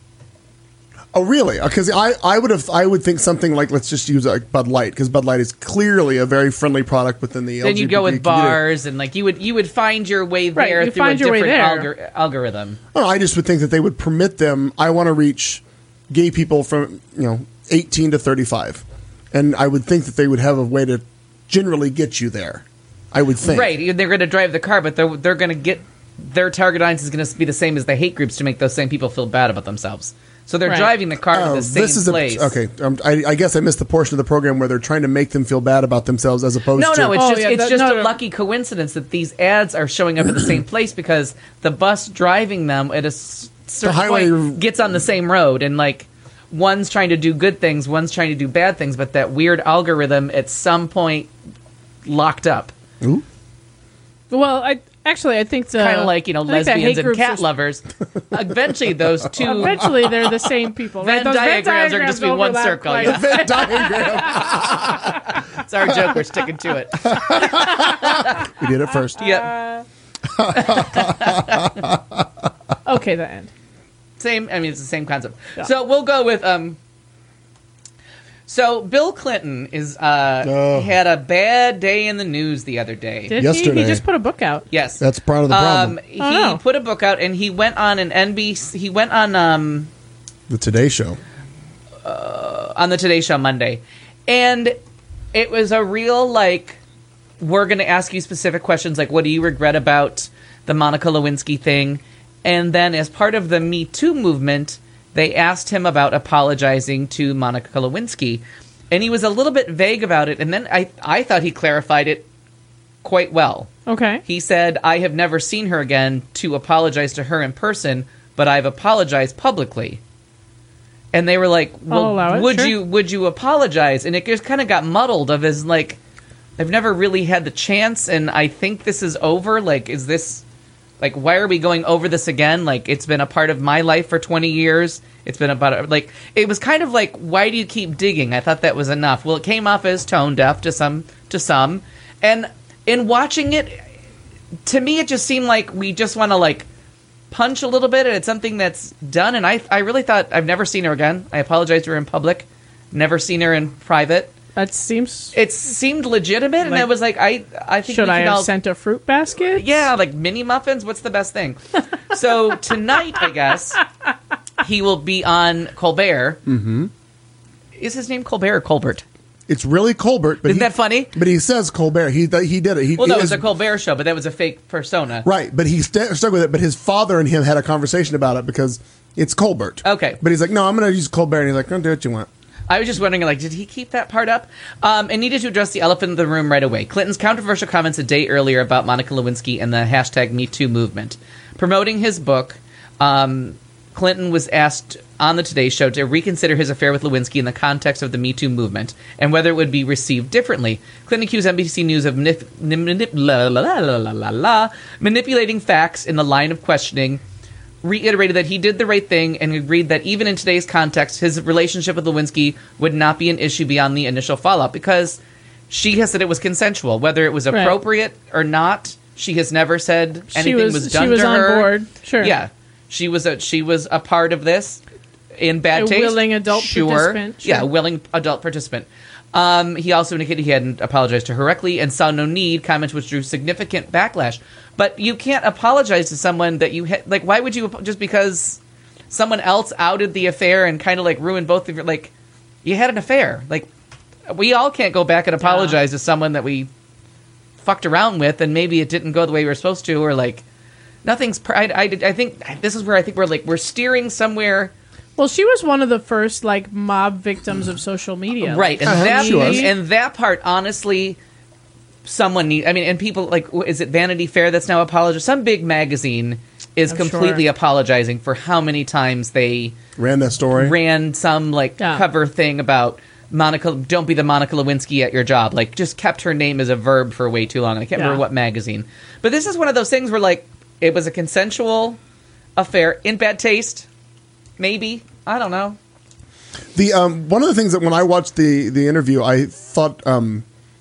Oh, really? Because I, I would have I would think something like, let's just use like Bud Light, because Bud Light is clearly a very friendly product within the then L G B T you go with community. bars, and like you would you would find your way there right, through a different algor- algorithm. Oh, I just would think that they would permit them. I want to reach gay people from you know eighteen to thirty-five. And I would think that they would have a way to generally get you there. I would think. Right. They're going to drive the car, but they're, they're going to get... Their target audience is going to be the same as the hate groups to make those same people feel bad about themselves. So they're right. driving the car oh, to the same this is place. A, okay. Um, I, I guess I missed the portion of the program where they're trying to make them feel bad about themselves as opposed no, to... No, no. It's oh, just, yeah, it's that, just no, a no. lucky coincidence that these ads are showing up at the same place because the bus driving them at a certain the highway point gets on the same road and like... One's trying to do good things, one's trying to do bad things, but that weird algorithm at some point locked up. Ooh. Well, I actually I think the kind of like you know lesbians and cat is... lovers. Eventually, those two eventually they're the same people. Venn, right? Those diagrams, Venn diagrams are just be one circle. Yeah. Venn diagram. It's our joke. We're sticking to it. We did it first. Yep. Uh... okay, the end. Same. I mean, it's the same concept. Yeah. So we'll go with. Um, so Bill Clinton is uh, oh. had a bad day in the news the other day. Did Yesterday. he? He just put a book out. Yes, that's part of the problem. Um, he oh, no. put a book out, and he went on an N B C. He went on um, the Today Show. Uh, on the Today Show Monday, and it was a real like. We're going to ask you specific questions, like what do you regret about the Monica Lewinsky thing. And then as part of the Me Too movement, they asked him about apologizing to Monica Lewinsky. And he was a little bit vague about it. And then I, I thought he clarified it quite well. Okay. He said, I have never seen her again to apologize to her in person, but I've apologized publicly. and they were like, well, allow it, would sure. you would you apologize? And it just kind of got muddled of as like, I've never really had the chance, and I think this is over. Like, is this, like, why are we going over this again? Like, it's been a part of my life for twenty years. It's been about, like, it was kind of like, why do you keep digging? I thought that was enough. Well, it came off as tone deaf to some, to some. And in watching it, to me, it just seemed like we just want to, like, punch a little bit, and it's something that's done. And I, I really thought, I've never seen her again. I apologize to her in public. Never seen her in private. That seems... It seemed legitimate, and Like, I was like, I, I think Should we I can have all, sent a fruit basket? yeah, like mini muffins. What's the best thing? So tonight, I guess he will be on Colbert. Mm-hmm. Is his name Colbert or Colbert? It's really Colbert, but Isn't he, that funny? But he says Colbert. He he did it. He, Well, no, he it was is- a Colbert show, but that was a fake persona. right. But he st- stuck with it. But his father and him had a conversation about it because it's Colbert. Okay. But he's like, no, I'm going to use Colbert. And he's like, don't do what you want. I was just wondering, like, did he keep that part up? Um, and needed to address the elephant in the room right away. Clinton's controversial comments a day earlier about Monica Lewinsky and the hashtag Me Too movement. Promoting his book, um, Clinton was asked on the Today Show to reconsider his affair with Lewinsky in the context of the Me Too movement and whether it would be received differently. Clinton accused N B C News of manip- manip- la, la, la, la, la, la, manipulating facts in the line of questioning, reiterated that he did the right thing, and agreed that even in today's context, his relationship with Lewinsky would not be an issue beyond the initial fallout because she has said it was consensual. Whether it was Right. appropriate or not, she has never said She anything was- was, done she was to on her. board. Sure. Yeah. She was a she was a part of this in bad A taste. willing adult sure. participant, sure. Yeah, willing adult participant. Um, he also indicated he hadn't apologized to her directly and saw no need, comments which drew significant backlash. But you can't apologize to someone that you ha- like. Why would you, just because someone else outed the affair and kind of like ruined both of your, like, you had an affair. Like, we all can't go back and apologize to someone that we fucked around with and maybe it didn't go the way we were supposed to, or like nothing's. Per- I, I, I think this is where I think we're like we're steering somewhere. Well, she was one of the first, like, mob victims of social media. Right, and Uh-huh, that she was. and that part, honestly, someone need. I mean, and people like, is it Vanity Fair that's now apologizing? Some big magazine is I'm completely sure. apologizing for how many times they Ran that story. ran some like Yeah. cover thing about Monica. Don't be the Monica Lewinsky at your job. Like, just kept her name as a verb for way too long. I can't Yeah. remember what magazine, but this is one of those things where like it was a consensual affair in bad taste. Maybe, I don't know. The um, one of the things that when I watched the the interview, I thought um,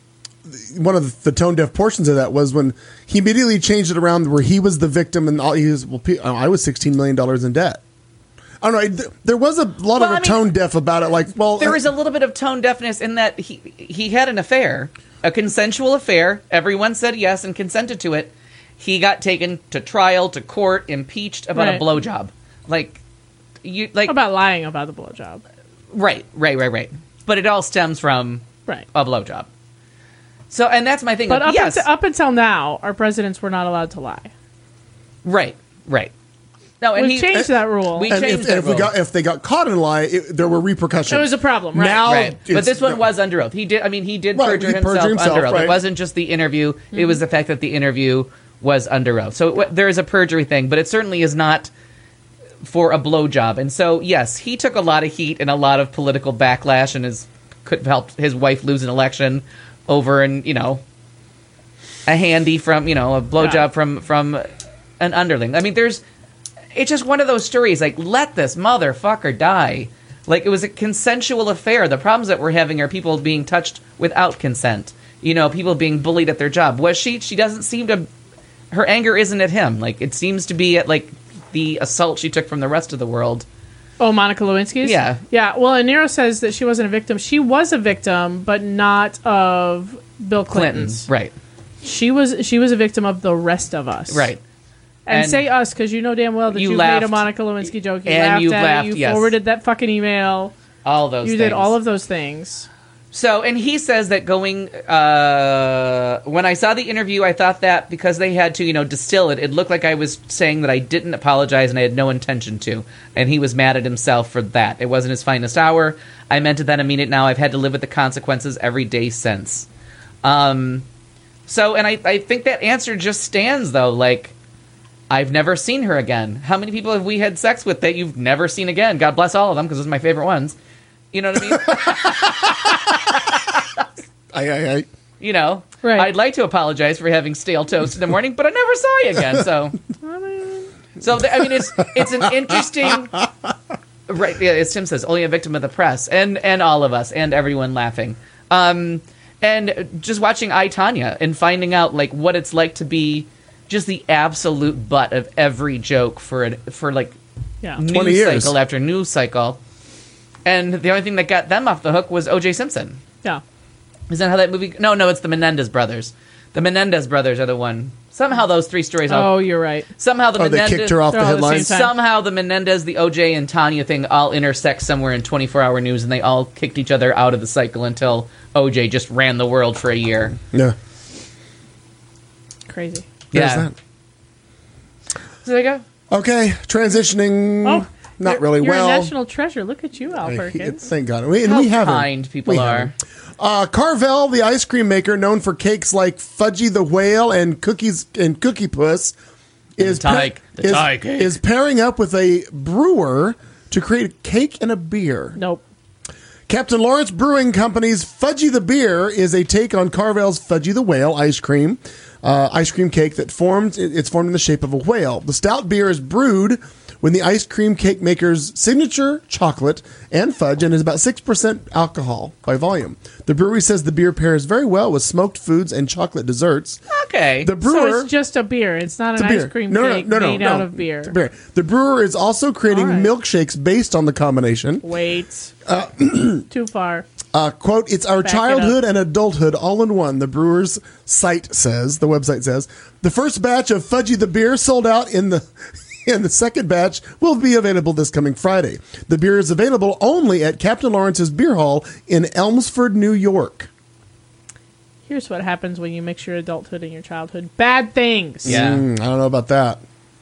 one of the tone deaf portions of that was when he immediately changed it around where he was the victim and all, he was well, pe- I was sixteen million dollars in debt. I don't know. th- There was a lot Well, of I a mean, tone deaf about it. Like, well, There was a little bit of tone deafness in that he he had an affair, a consensual affair. Everyone said yes and consented to it. He got taken to trial, to court, impeached about Right. a blowjob. Like you like About lying about the blowjob. right, right, right, right. But it all stems from Right. a blowjob. So, and that's my thing. But like, up, yes, until, up until now, our presidents were not allowed to lie. right, right. No, and We he changed that rule. we and changed if, that and if we rule. got if they got caught in a lie, it, there were repercussions. It was a problem, right. Now, Right, but it's- this one was under oath. He did. I mean, he did Right, perjure he himself, perjured himself, under oath. right. It wasn't just the interview; it was the fact that the interview was under oath. So it, wa- there is a perjury thing, but it certainly is not for a blowjob. And so, yes, he took a lot of heat and a lot of political backlash, and his could have helped his wife lose an election over, and you know, a handy from you know a blowjob Yeah. from from an underling. I mean, there's. It's just one of those stories, like, let this motherfucker die. Like, it was a consensual affair. The problems that we're having are people being touched without consent. You know, people being bullied at their job. Was she? She doesn't seem to... Her anger isn't at him. Like, it seems to be at, like, the assault she took from the rest of the world. Oh, Monica Lewinsky's? Yeah. Yeah, well, and Nero says that she wasn't a victim. She was a victim, but not of Bill Clinton's. Clinton's. Right. She was she was a victim of the rest of us. Right. And, And say us, because you know damn well that you you made a laughed. Monica Lewinsky joke. You And laughed you at laughed, it. You yes. forwarded that fucking email. All those You things. did all of those things. So, and he says that going, uh, when I saw the interview, I thought that because they had to, you know, distill it, it looked like I was saying that I didn't apologize and I had no intention to. And he was mad at himself for that. It wasn't his finest hour. I meant it then, I mean it now. I've had to live with the consequences every day since. Um, so, and I, I think that answer just stands, though. Like, I've never seen her again. How many people have we had sex with that you've never seen again? God bless all of them, because those are my favorite ones. You know what I mean? I, I, I, You know, Right. I'd like to apologize for having stale toast in the morning, but I never saw you again. So, so th- I mean, it's it's an interesting, right? Yeah, as Tim says, only a victim of the press, and and all of us, and everyone laughing, um, and just watching I, Tanya and finding out like what it's like to be just the absolute butt of every joke for an, for like Yeah. news twenty years. cycle after news cycle, and the only thing that got them off the hook was O J Simpson. Yeah. Is that how that movie? No, no, it's the Menendez brothers. The Menendez brothers are the one. Somehow those three stories. All, Oh, you're right. somehow the oh, they Menendez. kicked her off They're the all the same headlines. time. Somehow the Menendez, the O J, and Tanya thing all intersect somewhere in twenty-four hour news, and they all kicked each other out of the cycle until O J just ran the world for a year. Yeah. Crazy. There's Yeah. that. So there you go. Okay, transitioning. Oh, not you're- really you're well. a national treasure. Look at you, Al I- Perkins. Thank God. We, and How we haven't. kind people We are. haven't. Uh, Carvel, the ice cream maker known for cakes like Fudgy the Whale and Cookies and Cookie Puss, is, The Thai- the is, Thai cake. is pairing up with a brewer to create a cake and a beer. Nope. Captain Lawrence Brewing Company's Fudgy the Beer is a take on Carvel's Fudgy the Whale ice cream, uh, ice cream cake that formed. it- It's formed in the shape of a whale. The stout beer is brewed when the ice cream cake maker's signature chocolate and fudge, and is about six percent alcohol by volume. The brewery says the beer pairs very well with smoked foods and chocolate desserts. Okay. The So brewer. it's just a beer. It's not It's an a beer. ice cream No, no, cake no, no, made no. out of beer. It's a beer. The brewer is also creating All right. milkshakes based on the combination. Wait. Uh, Too far. Uh, quote, it's our Back it childhood up. and adulthood all in one, the brewer's site says, the website says. The first batch of Fudgy the Beer sold out in the and the second batch will be available this coming Friday. The beer is available only at Captain Lawrence's Beer Hall in Elmsford, New York. Here's what happens when you mix your adulthood and your childhood. Bad things. Yeah. Mm, I don't know about that.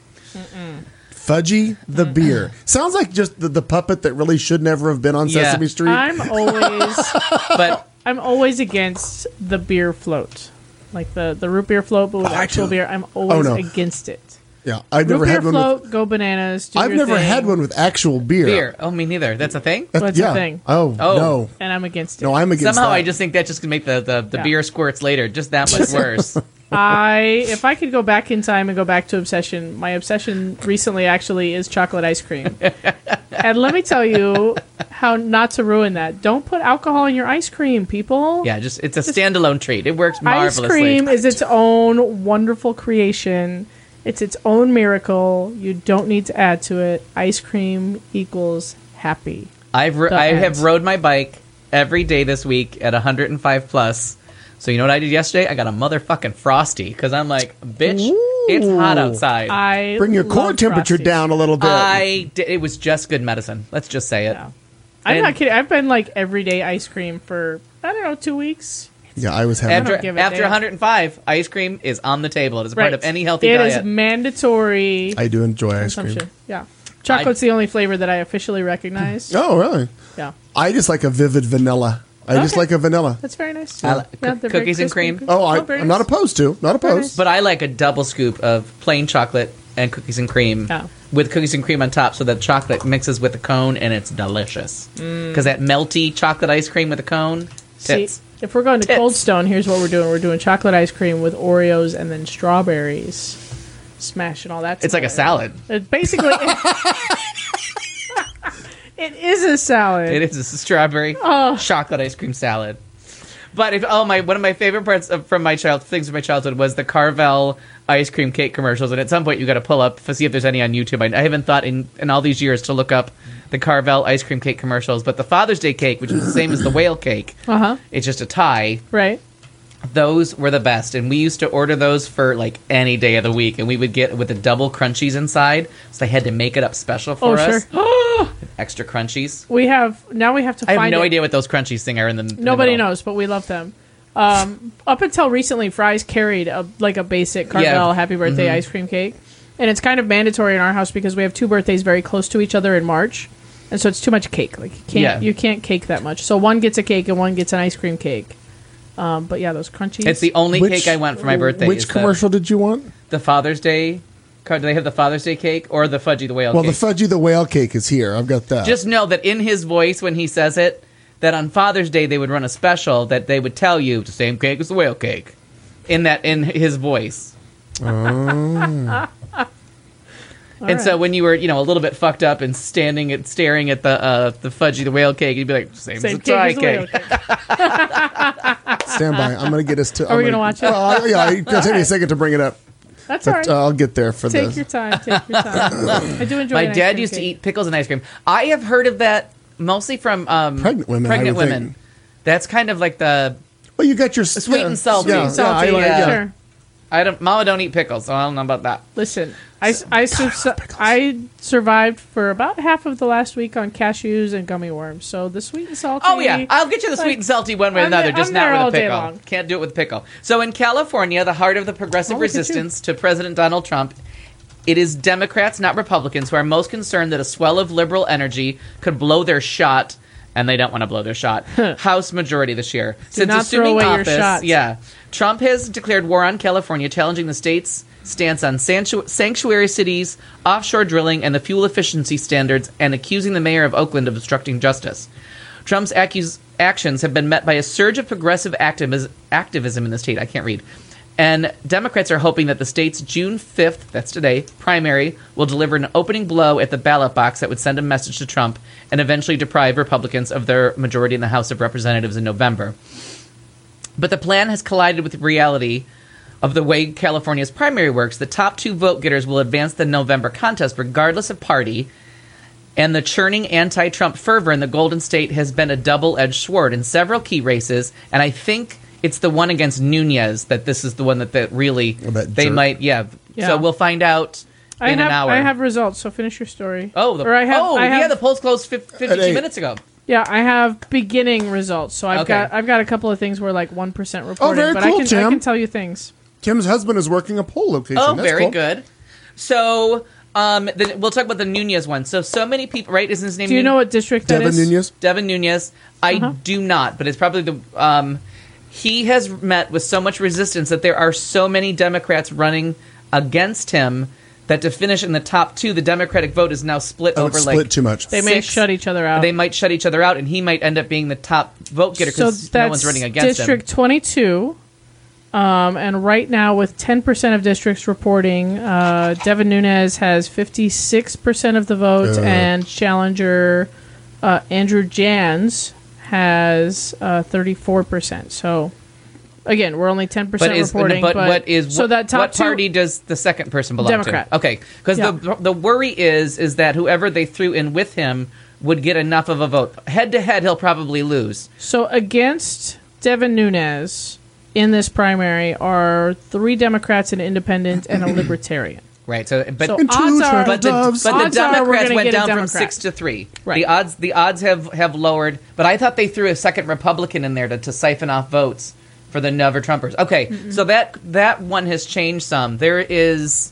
Fudgy the Beer. Sounds like just the, the puppet that really should never have been on Yeah. Sesame Street. I'm always But I'm always against the beer float. Like the, the root beer float, but with I actual too. beer. I'm always no. against it. yeah, I've Root never beer had one float, with, go bananas. Do I've your never thing, had one with actual beer. beer. Oh, me neither. That's a thing? That- What's yeah. the thing? Oh, Oh. no. And I'm against it. No, I'm against Somehow that. I just think that just can make the, the, the Yeah. beer squirts later just that much worse. I if I could go back in time and go back to obsession, my obsession recently actually is chocolate ice cream. And let me tell you how not to ruin that. Don't put alcohol in your ice cream, people. Yeah, just it's a standalone treat. It works Ice marvelously. cream is its own wonderful creation. It's its own miracle. You don't need to add to it. Ice cream equals happy. I've ro- The I end. have rode my bike every day this week at one hundred five plus. So you know what I did yesterday? I got a motherfucking Frosty because I'm like, bitch, it's hot outside. I, I Bring your core love temperature Frosties. down a little bit. did, it was just good medicine. Let's just say it. Yeah. I'm And- not kidding. I've been like everyday ice cream for I don't know two weeks. Yeah, I was having. After don't give a after damn. one hundred five, ice cream is on the table. It is a part of any healthy It diet. is mandatory I do enjoy ice consumption. cream. Yeah, chocolate's the only flavor that I officially recognize. Oh, really? Yeah, I just like a vivid vanilla. I just Okay. like a vanilla. that's very nice. I like Yeah, cook- they're very cookies and crispy cream. cookies. Oh, I, very I'm not nice. opposed to. Not Very opposed. nice. But I like a double scoop of plain chocolate and cookies and cream Yeah. with cookies and cream on top so that chocolate mixes with the cone and it's delicious. Because that melty chocolate ice cream with the cone, See, tits. if we're going to Tits. Cold Stone, here's what we're doing. We're doing chocolate ice cream with Oreos and then strawberries, smashing all that. It's like a together. salad. It basically, it is a salad. It is a strawberry Oh. chocolate ice cream salad. But if oh my one of my favorite parts of, from my child things from my childhood was the Carvel ice cream cake commercials. And at some point you got to pull up to see if there's any on YouTube. I, I haven't thought in, in all these years to look up the Carvel ice cream cake commercials. But the Father's Day cake, which was the same as the whale cake, Uh huh. it's just a tie. Right. Those were the best, and we used to order those for like any day of the week, and we would get with the double crunchies inside, so they had to make it up special for Oh us. sure. Extra crunchies. We have now. We have to I find. have no it. idea what those crunchies thing are in the. in the Nobody middle. knows, but we love them. Um, up until recently, Fry's carried a like a basic Carvel Yeah. Happy Birthday Mm-hmm. ice cream cake, and it's kind of mandatory in our house because we have two birthdays very close to each other in March, and so it's too much cake. Like you can't Yeah. you can't cake that much. So one gets a cake and one gets an ice cream cake. Um, but yeah, those crunchies. It's the only Which- cake I want for my birthday. Which is the- commercial did you want? The, Father's Day card? Do they have the Father's Day cake or the Fudgy the Whale Well, cake? the Fudgy the Whale cake is here. I've got that. Just know that in his voice when he says it, that on Father's Day they would run a special that they would tell you the same cake as the whale cake, in that in his voice. Oh. And so when you were, you know, a little bit fucked up and standing at staring at the uh, the Fudgy the Whale cake, you'd be like, same, Same as the Thai as the whale cake. Oh. Stand by. I'm going to get us to. Are we gonna watch it? Uh, yeah, it's going to take me a second to bring it up. That's all But right. uh, I'll get there for Take this. your time. Take your time. I do enjoy. My an ice dad cream used to cake. eat pickles and ice cream. I have heard of that mostly from um, Pregnant women, I Pregnant would women. think. That's kind of like the Well, you got your Sweet yeah, and salty. Yeah, Sweet and yeah, I salty, like- yeah. yeah. Sure. I don't. Mama don't eat pickles, so I don't know about that. Listen, I, I, sur- I survived for about half of the last week on cashews and gummy worms. So the sweet and salty. Oh yeah, I'll get you the sweet like, and salty one way or I'm another, there- just I'm not there all with a day pickle. long. Can't do it with pickle. So in California, the heart of the progressive Oh, look at you. resistance to President Donald Trump, it is Democrats, not Republicans, who are most concerned that a swell of liberal energy could blow their shot, and they don't want to blow their shot. House majority this year. Since not throw assuming away your office, shots. yeah, Trump has declared war on California, challenging the state's stance on sanctu- sanctuary cities, offshore drilling, and the fuel efficiency standards, and accusing the mayor of Oakland of obstructing justice. Trump's accus- actions have been met by a surge of progressive activis- activism in the state. I can't read. And Democrats are hoping that the state's June fifth, that's today, primary will deliver an opening blow at the ballot box that would send a message to Trump and eventually deprive Republicans of their majority in the House of Representatives in November. But the plan has collided with reality of the way California's primary works. The top two vote getters will advance the November contest regardless of party, and the churning anti-Trump fervor in the Golden State has been a double-edged sword in several key races, and I think it's the one against Nunez that this is the one that, that really Oh, that they jerk. might, yeah. Yeah. So we'll find out I in have, an hour. I have results. So finish your story. oh, the, or I have, oh I have, yeah, the polls closed fif- At fifty-two eight. minutes ago. Yeah, I have beginning results. So I've Okay. got I've got a couple of things where like one percent reporting, very but cool, I can I Tim. can tell you things. Kim's husband is working a poll location. Oh, That's very cool. good. So um, then we'll talk about the Nunez one. So so many people, right? Isn't his name? Do you Nun- know what district that Devin is? Nunez. Devin Nunez. I Uh-huh. do not, but it's probably the. Um, he has met with so much resistance that there are so many Democrats running against him that to finish in the top two, the Democratic vote is now split Oh, over it's like split too much. They may six- shut each other out. They might shut each other out, and he might end up being the top vote getter So because that's no one's running against District him. twenty-two. Um, and right now, with ten percent of districts reporting, uh, Devin Nunes has fifty-six percent of the vote, Uh. and challenger uh, Andrew Jans has uh, thirty-four percent. So, again, we're only ten percent But is reporting. but, what is so that top what two, party does the second person belong Democrat. to? Okay, because Yeah. the the worry is is that whoever they threw in with him would get enough of a vote. Head to head, he'll probably lose. So against Devin Nunes in this primary are three Democrats, an independent, and a libertarian. Right. So, but So And two odds are, turtle but the, doves. but the Odds are we're Democrats gonna went get a down from Democrat. six to three. Right. The odds the odds have, have lowered, but I thought they threw a second Republican in there to, to siphon off votes for the Never Trumpers. Okay, so that that one has changed some. There is.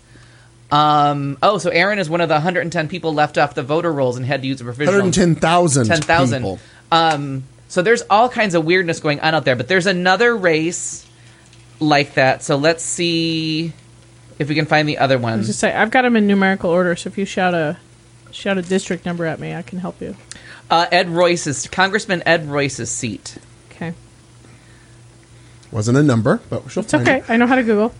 Um, oh, so Aaron is one of the one hundred ten people left off the voter rolls and had to use a provisional. one hundred ten thousand ten thousand. people. Um, so there's all kinds of weirdness going on out there, but there's another race like that. So let's see if we can find the other I was one. just say I've got them in numerical order. So if you shout a shout a district number at me, I can help you. Uh, Ed Royce's Congressman Ed Royce's seat. Okay, Wasn't a number, but she'll it's find okay. I know how to Google.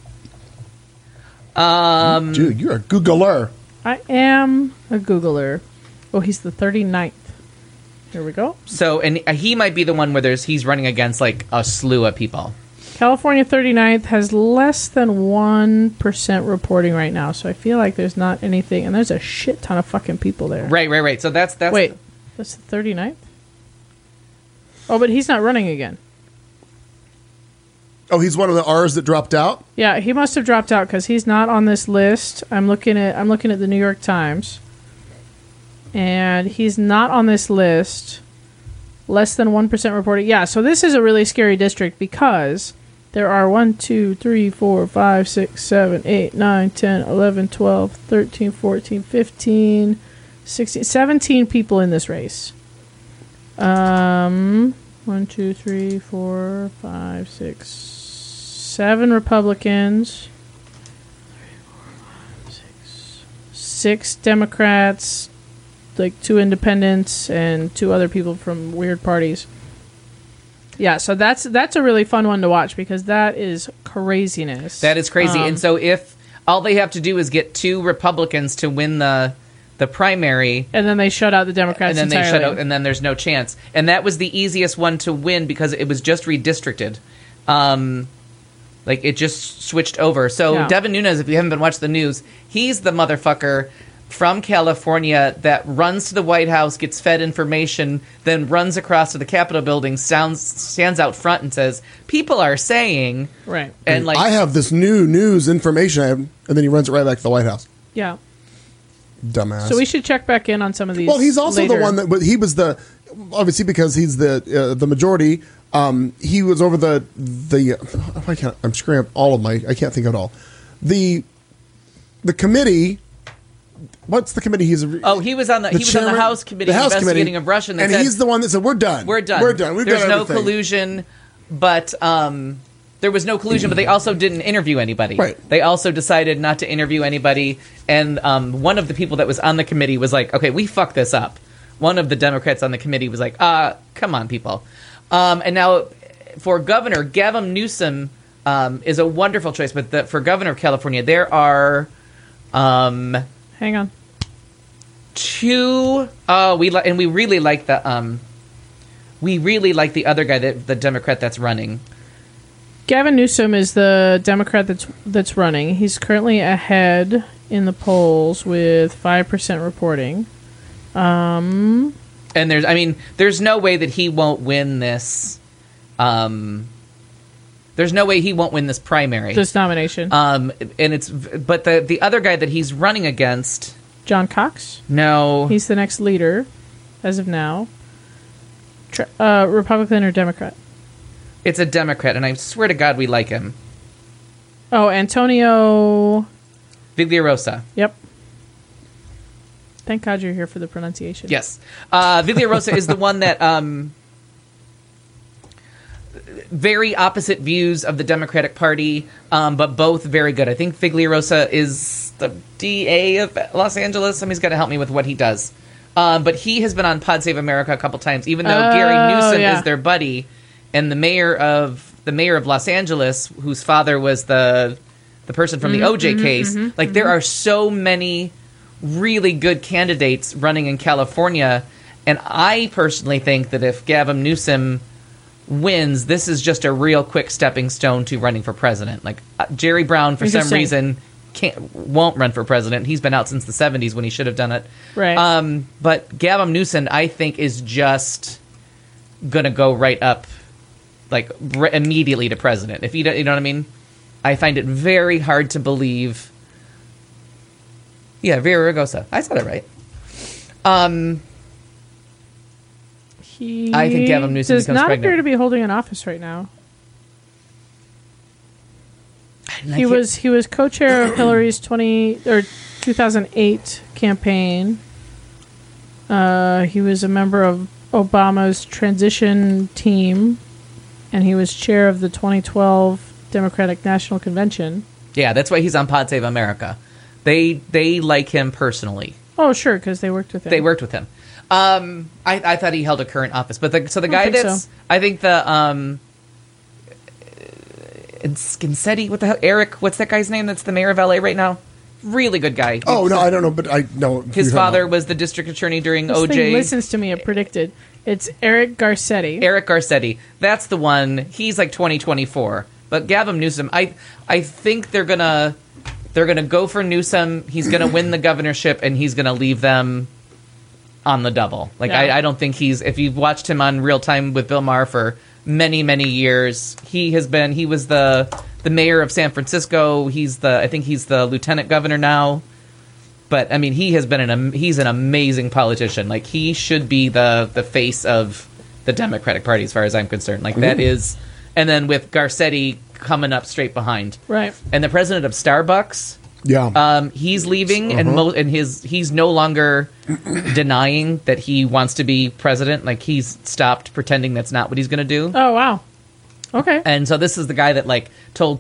Um, it. Dude, you're a Googler. I am a Googler. Oh, he's the thirty-ninth. Here we go. so and he might be the one where there's he's running against like a slew of people. California thirty-ninth has less than one percent reporting right now, so I feel like there's not anything, and there's a shit ton of fucking people there. Right, right, right. So that's that's Wait, that's the thirty-ninth? Oh, but he's not running again. Oh, he's one of the R's that dropped out. Yeah, he must have dropped out because he's not on this list. I'm looking at I'm looking at the New York Times, and he's not on this list. Less than one percent reporting. Yeah, so this is a really scary district because there are one, two, three, four, five, six, seven, eight, nine, ten, eleven, twelve, thirteen, fourteen, fifteen, sixteen, seventeen people in this race. Um, one, two, three, four, five, six, seven Republicans. Three, four, five, six, six Democrats, like two independents, and two other people from weird parties. Yeah, so that's that's a really fun one to watch because that is craziness. That is crazy. Um, and so if all they have to do is get two Republicans to win the the primary, and then they shut out the Democrats and then entirely. they shut out, and then there's no chance. And that was the easiest one to win because it was just redistricted. Um, like it just switched over. So Yeah. Devin Nunes, if you haven't been watching the news, he's the motherfucker from California that runs to the White House, gets fed information, then runs across to the Capitol building, sounds stands out front and says, "People are saying," Right. and like I have this new news information, I have, and then he runs it right back to the White House. Yeah. Dumbass. So we should check back in on some of these. Well, he's also later. the one that, but he was the, obviously because he's the uh, the majority. Um, he was over the the. I can't. I'm screwing up all of my. I can't think of it all. The the committee. What's the committee? He's oh, he was on the, he was on the chairman- House committee the House investigating committee, of Russia, and said, he's the one that said, "We're done. We're done. We're done. We've There's done no everything." collusion, but um, there was no collusion. But they also didn't interview anybody. Right. They also decided not to interview anybody. And um, one of the people that was on the committee was like, "Okay, we fucked this up." One of the Democrats on the committee was like, "Uh, come on, people." Um, and now for governor, Gavin Newsom um, is a wonderful choice. But the, for governor of California, there are um, Hang on. two. Oh, we li- and we really like the um, we really like the other guy, that the Democrat that's running. Gavin Newsom is the Democrat that's that's running. He's currently ahead in the polls with five percent reporting. Um, And there's, I mean, there's no way that he won't win this. Um, there's no way he won't win this primary. this nomination. Um, and it's, but the the other guy that he's running against, John Cox. no, He's the next leader, as of now. Tr- uh, Republican or Democrat? it's a Democrat, and I swear to God we like him. Oh, Antonio. Vigliarosa. Yep. Thank God you're here for the pronunciation. Yes. Uh, Vigliarosa is the one that, um, very opposite views of the Democratic Party, um, but both very good. I think Vigliarosa is the D A of Los Angeles. I mean, he's got to help me with what he does. Um, but he has been on Pod Save America a couple times, even though Oh, Gary Newsom yeah. is their buddy, and the mayor of the mayor of Los Angeles, whose father was the the person from the O J case. Like, there are so many really good candidates running in California, and I personally think that if Gavin Newsom wins, this is just a real quick stepping stone to running for president. Like, uh, Jerry Brown, for some Interesting. reason, can't won't run for president. He's been out since the seventies when he should have done it. Right. Um, but Gavin Newsom, I think, is just gonna go right up, like r- immediately to president. If you don't, you know what I mean. I find it very hard to believe. Yeah, Villarosa. I said it right. Um, He I think Gavin Newsom does becomes not pregnant. appear to be holding an office right now. and I He can't- was he was co-chair of Hillary's twenty or two thousand eight campaign. Uh, he was a member of Obama's transition team, and he was chair of the twenty twelve Democratic National Convention. Yeah, that's why he's on Pod Save America. They they like him personally. Oh, sure, because they worked with him. They worked with him. Um, I, I thought he held a current office, but the, so the I guy don't think that's so. I think the um, Skinsetti. What the hell? Eric? What's that guy's name? That's the mayor of L A right now. Really good guy. Oh no, I don't know, but I know who His you're talking father about. was the district attorney during This O thing J. listens to me. It predicted. It's Eric Garcetti. Eric Garcetti. That's the one. He's like twenty twenty-four. But Gavin Newsom, I I think they're gonna they're gonna go for Newsom. He's gonna win the governorship, and he's gonna leave them on the double. Like Yeah. I, I don't think he's. If you've watched him on Real Time with Bill Maher for many many years, he has been. He was the the mayor of San Francisco. He's the. I think he's the lieutenant governor now. But I mean, he has been an am- he's an amazing politician. Like, he should be the the face of the Democratic Party, as far as I'm concerned. Like, that is, and then with Garcetti coming up straight behind, Right. and the president of Starbucks, Yeah. um, he's leaving, and mo- and his he's no longer denying that he wants to be president. Like, he's stopped pretending that's not what he's going to do. Oh, wow. Okay. And so this is the guy that like told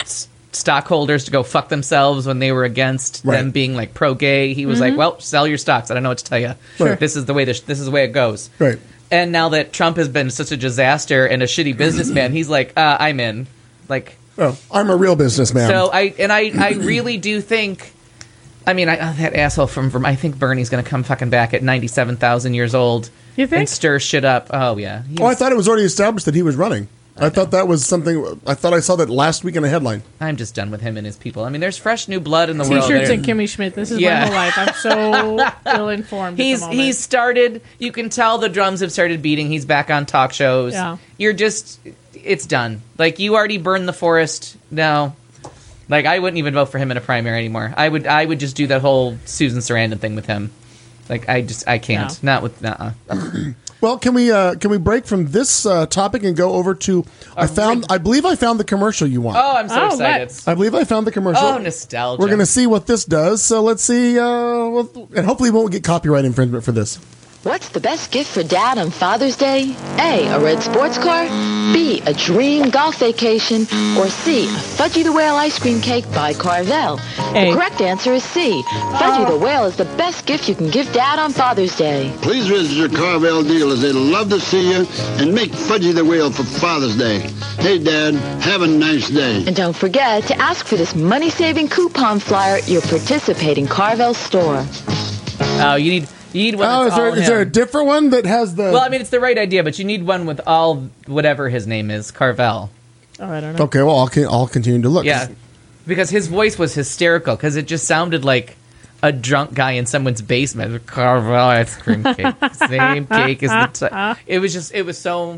stockholders to go fuck themselves when they were against Right. them being like pro-gay. He was like, "Well, sell your stocks. I don't know what to tell you. Sure. This is the way this, this is the way it goes." Right. And now that Trump has been such a disaster and a shitty businessman, he's like, uh, "I'm in." Like, Oh, I'm a real businessman. so I and I I really do think. I mean, I, oh, that asshole from Vermont. I think Bernie's going to come fucking back at ninety-seven thousand years old You think? and stir shit up. Oh yeah. He oh, I was- thought it was already established that he was running. I, thought that was something. I thought I saw that last week in a headline. I'm just done with him and his people. I mean, there's fresh new blood in the world. T-shirts There- and Kimmy Schmidt. This is Yeah. my whole life. I'm so ill-informed. He's at the moment. he's started. You can tell the drums have started beating. He's back on talk shows. Yeah. You're just. It's done. Like you already burned the forest. No. Like I wouldn't even vote for him in a primary anymore. I would. I would just do that whole Susan Sarandon thing with him. Like I just. I can't. No. Not with. Nuh-uh. Well, can we uh, can we break from this uh, topic and go over to? I found. I believe I found the commercial you want. Oh, I'm so Oh, excited. let's. I believe I found the commercial. Oh, nostalgia. We're going to see what this does. So let's see. Uh, well, and hopefully we won't get copyright infringement for this. What's the best gift for Dad on Father's Day? A, a red sports car. B, a dream golf vacation. Or C, a Fudgy the Whale ice cream cake by Carvel. A. The correct answer is C. Fudgy the Whale is the best gift you can give Dad on Father's Day. Please visit your Carvel dealers. They'd love to see you and make Fudgy the Whale for Father's Day. Hey, Dad, have a nice day. And don't forget to ask for this money-saving coupon flyer at your participating Carvel store. Oh, you need. You need one. Oh, that's is there, all is there a him. different one that has the? Well, I mean, it's the right idea, but you need one with all whatever his name is, Carvel. Oh, I don't know. Okay, well, I'll con- I'll continue to look. Yeah, because his voice was hysterical because it just sounded like a drunk guy in someone's basement. Carvel ice cream cake, same cake as the. T- it was just. It was so.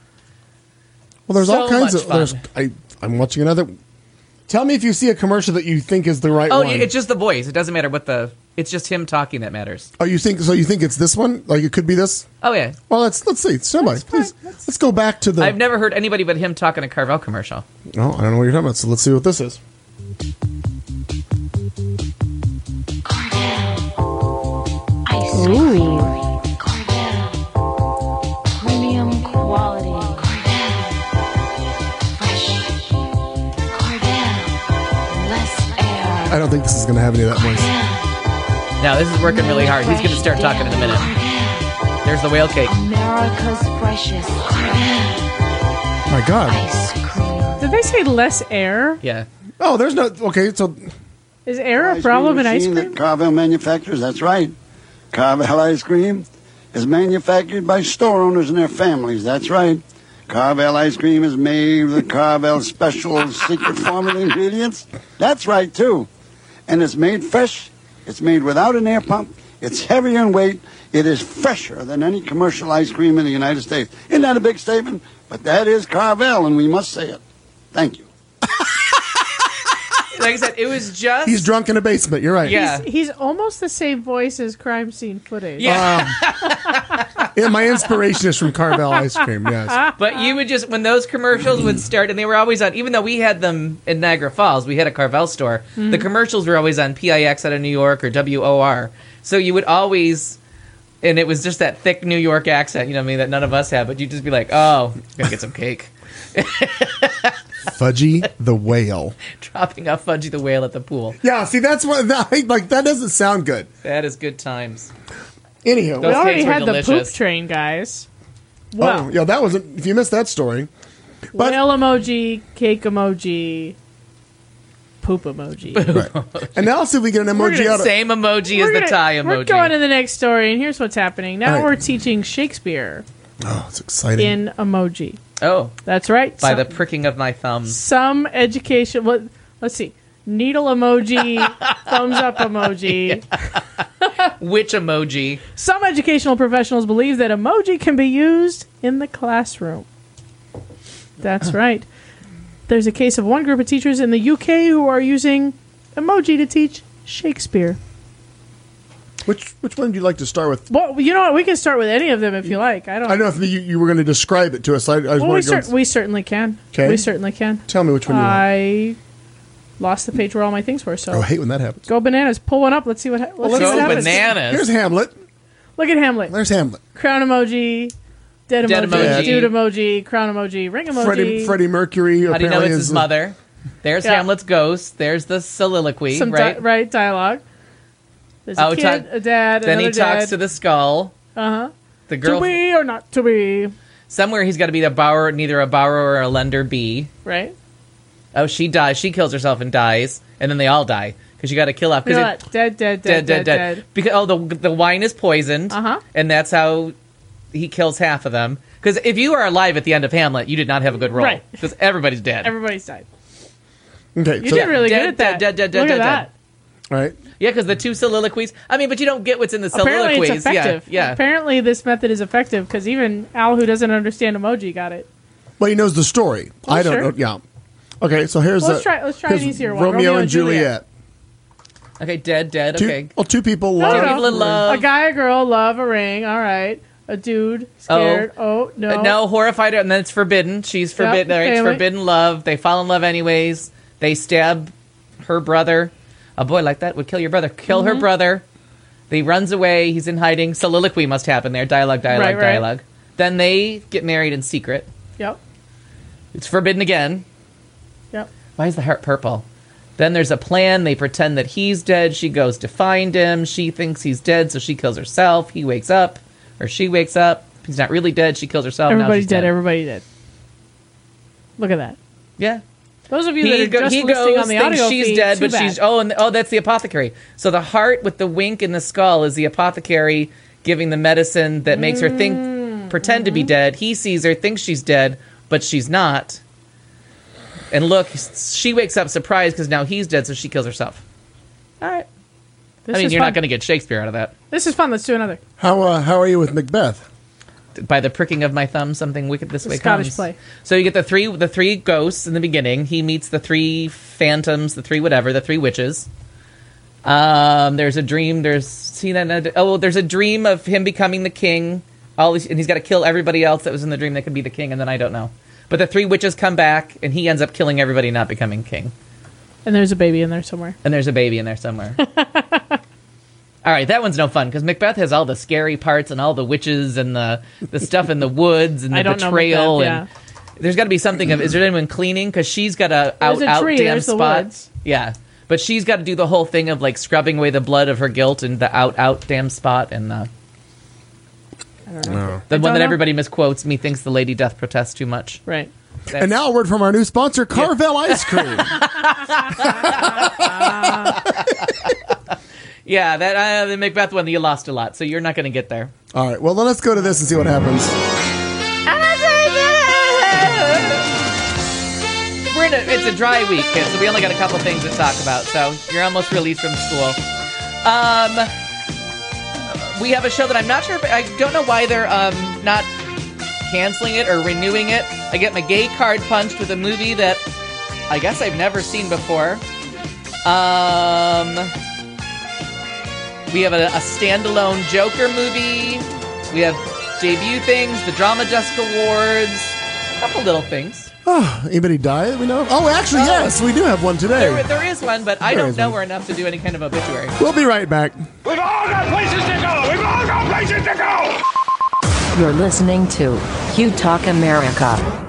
Well, there's all So kinds much of. There's. I I'm watching another. Tell me if you see a commercial that you think is the right Oh, one. it's just the voice. It doesn't matter what the. It's just him talking that matters. Oh, you think so? You think it's this one? Like it could be this? Oh yeah, Well, let's let's see. Somebody, please. Let's go back to the. I've never heard anybody but him talking a Carvel commercial. Oh, I don't know what you're talking about. So let's see what this is. Ooh. Premium quality. Fresh. Less air. I don't think this is going to have any of that voice. Now this is working really hard. He's going to start talking in a minute. There's the whale cake. America's freshest My God. ice cream. Did they say less air? Yeah. Oh, there's no. Okay, so Is air a Ice problem cream in ice machine cream? that Carvel manufactures, that's right. Carvel ice cream is manufactured by store owners and their families, that's right. Carvel ice cream is made with Carvel special secret formula ingredients, that's right too. And it's made fresh, it's made without an air pump, it's heavier in weight, it is fresher than any commercial ice cream in the United States. Isn't that a big statement? But that is Carvel, and we must say it. Thank you. Like I said, it was just. he's drunk in a basement. You're right. Yeah. He's almost the same voice as crime scene footage. Yeah. Yeah, my inspiration is from Carvel ice cream. Yes. But you would just, when those commercials would start, and they were always on, even though we had them in Niagara Falls, we had a Carvel store, the commercials were always on P I X out of New York or W O R. So you would always, and it was just that thick New York accent, you know what I mean, that none of us have, but you'd just be like, oh, gonna get some cake. Fudgy the Whale. Dropping off Fudgy the Whale at the pool. Yeah. See, that's what. That, like that doesn't sound good. That is good times. Anyhow. Those We already cakes were had the delicious. poop train, guys. Well, oh, yeah. That wasn't. If you missed that story. But whale emoji, cake emoji, poop emoji. right. And now let's see if we get an We're emoji gonna out of. Same emoji as We're the gonna- tie emoji. We're going to the next story, and here's what's happening. Now Right. we're teaching Shakespeare Oh, it's exciting. in emoji. oh, That's right. by some, the pricking of my thumbs. some education. What? Let's see. Needle emoji, thumbs up emoji. Which emoji? Some educational professionals believe that emoji can be used in the classroom. That's right. There's a case of one group of teachers in the U K who are using emoji to teach Shakespeare. Which which one would you like to start with? Well, you know what? We can start with any of them if you like. I don't. I don't know if you, you were going to describe it to us. I, I was Well, we, wondering. cer- we certainly can. Okay. We certainly can. Tell me which one you want. I lost the page where all my things were. So Oh, I hate when that happens. go bananas. Pull one up. Let's see what. Ha- let's see Go what happens. bananas. Here's Hamlet. Look at Hamlet. There's Hamlet. Crown emoji. Dead emoji. Dead emoji. Dude emoji. Crown emoji. Ring emoji. Freddie, Freddie Mercury. How do you know apparently it's is his a- mother? There's Yeah. Hamlet's ghost. There's the soliloquy, Some right? di- right dialogue. There's a Oh, kid, talk- a dad, then he another talks dad. to the skull. Uh huh. The To girl. be or not to be, Somewhere he's got to be a borrower, neither a borrower or a lender be. right? Oh, she dies. She kills herself and dies, and then they all die because you got to kill off. You know Because what? Dead, dead, dead, dead, dead. Because oh, the the wine is poisoned, Uh-huh. and that's how he kills half of them. Because if you are alive at the end of Hamlet, you did not have a good role. Right. Because everybody's dead. Everybody's died. Okay, You so, did really Dead, good at that. dead, dead, dead, Look dead, at dead. that. all right. Yeah, because the two soliloquies. I mean, but you don't get what's in the Apparently, soliloquies. it's effective. Yeah, yeah. Apparently, this method is effective because even Al, who doesn't understand emoji, got it. Well, he knows the story. I don't sure. know. Yeah. Okay, so here's Well, let's a- try- let's try an here's easier one. Romeo, and Juliet. Okay, dead, dead. Two, Okay. well, two people No, love. no, people in no. love. A guy, a girl, love, a ring. All right. A dude, scared. Oh, no. Uh, no, horrified, and then it's forbidden. She's forbidden. Yep, right? It's family. forbidden love. They fall in love anyways. They stab her brother. A boy like that would kill your brother. Kill Mm-hmm. her brother. He runs away. He's in hiding. Soliloquy must happen there. Dialogue, dialogue, Right, right. dialogue. Then they get married in secret. Yep. It's forbidden again. Yep. Why is the heart purple? Then there's a plan. They pretend that he's dead. She goes to find him. She thinks he's dead, so she kills herself. He wakes up, or she wakes up. He's not really dead. She kills herself. now Everybody's she's dead. Everybody dead. Look at that. Yeah. Those of you that He, are go, just he listening goes, on the thinks audio she's feed, dead, too but she's bad. oh, and oh, that's the apothecary. So the heart with the wink in the skull is the apothecary giving the medicine that makes her think, Mm, pretend to be mm-hmm. dead. He sees her, thinks she's dead, but she's not. And look, she wakes up surprised because now he's dead, so she kills herself. All right. This I mean, is you're fun. not going to get Shakespeare out of that. This is fun. Let's do another. How uh, how are you with Macbeth? By the pricking of my thumb, something wicked this The way Scottish comes. play. So you get the three the three ghosts in the beginning. He meets the three phantoms, the three whatever, the three witches. Um, there's a dream. There's see that. Oh, there's a dream of him becoming the king. All these, and he's got to kill everybody else that was in the dream that could be the king. And then I don't know. But the three witches come back, and he ends up killing everybody, not becoming king. And there's a baby in there somewhere. And there's a baby in there somewhere. All right, that one's no fun because Macbeth has all the scary parts and all the witches and the the stuff in the woods and the I don't know betrayal Macbeth, and there's got to be something of is there anyone cleaning because she's got a out There's a out tree, damn there's the spot. woods. Yeah, but she's got to do the whole thing of like scrubbing away the blood of her guilt and the out out damn spot and uh, I don't know. No. the I one don't that know. everybody misquotes. Me thinks the lady doth protest too much. Right. That's- And now a word from our new sponsor, Carvel Ice Cream. yeah, that uh, the Macbeth one you lost a lot, so you're not going to get there. All right, well, then let's go to this and see what happens. We're in a, it's a dry week, kids, so we only got a couple things to talk about. So you're almost released from school. Um, we have a show that I'm not sure. If, I don't know why they're um not canceling it or renewing it. I get my gay card punched with a movie that I guess I've never seen before. Um, we have a, a standalone Joker movie. We have debut things, the Drama Desk Awards, a couple little things. Oh, anybody die that we know of? Oh, actually, Oh. yes, we do have one today. There, there is one, but I There don't is know one. her enough to do any kind of obituary. We'll be right back. We've all got places to go! We've all got places to go! You're listening to Q Talk America.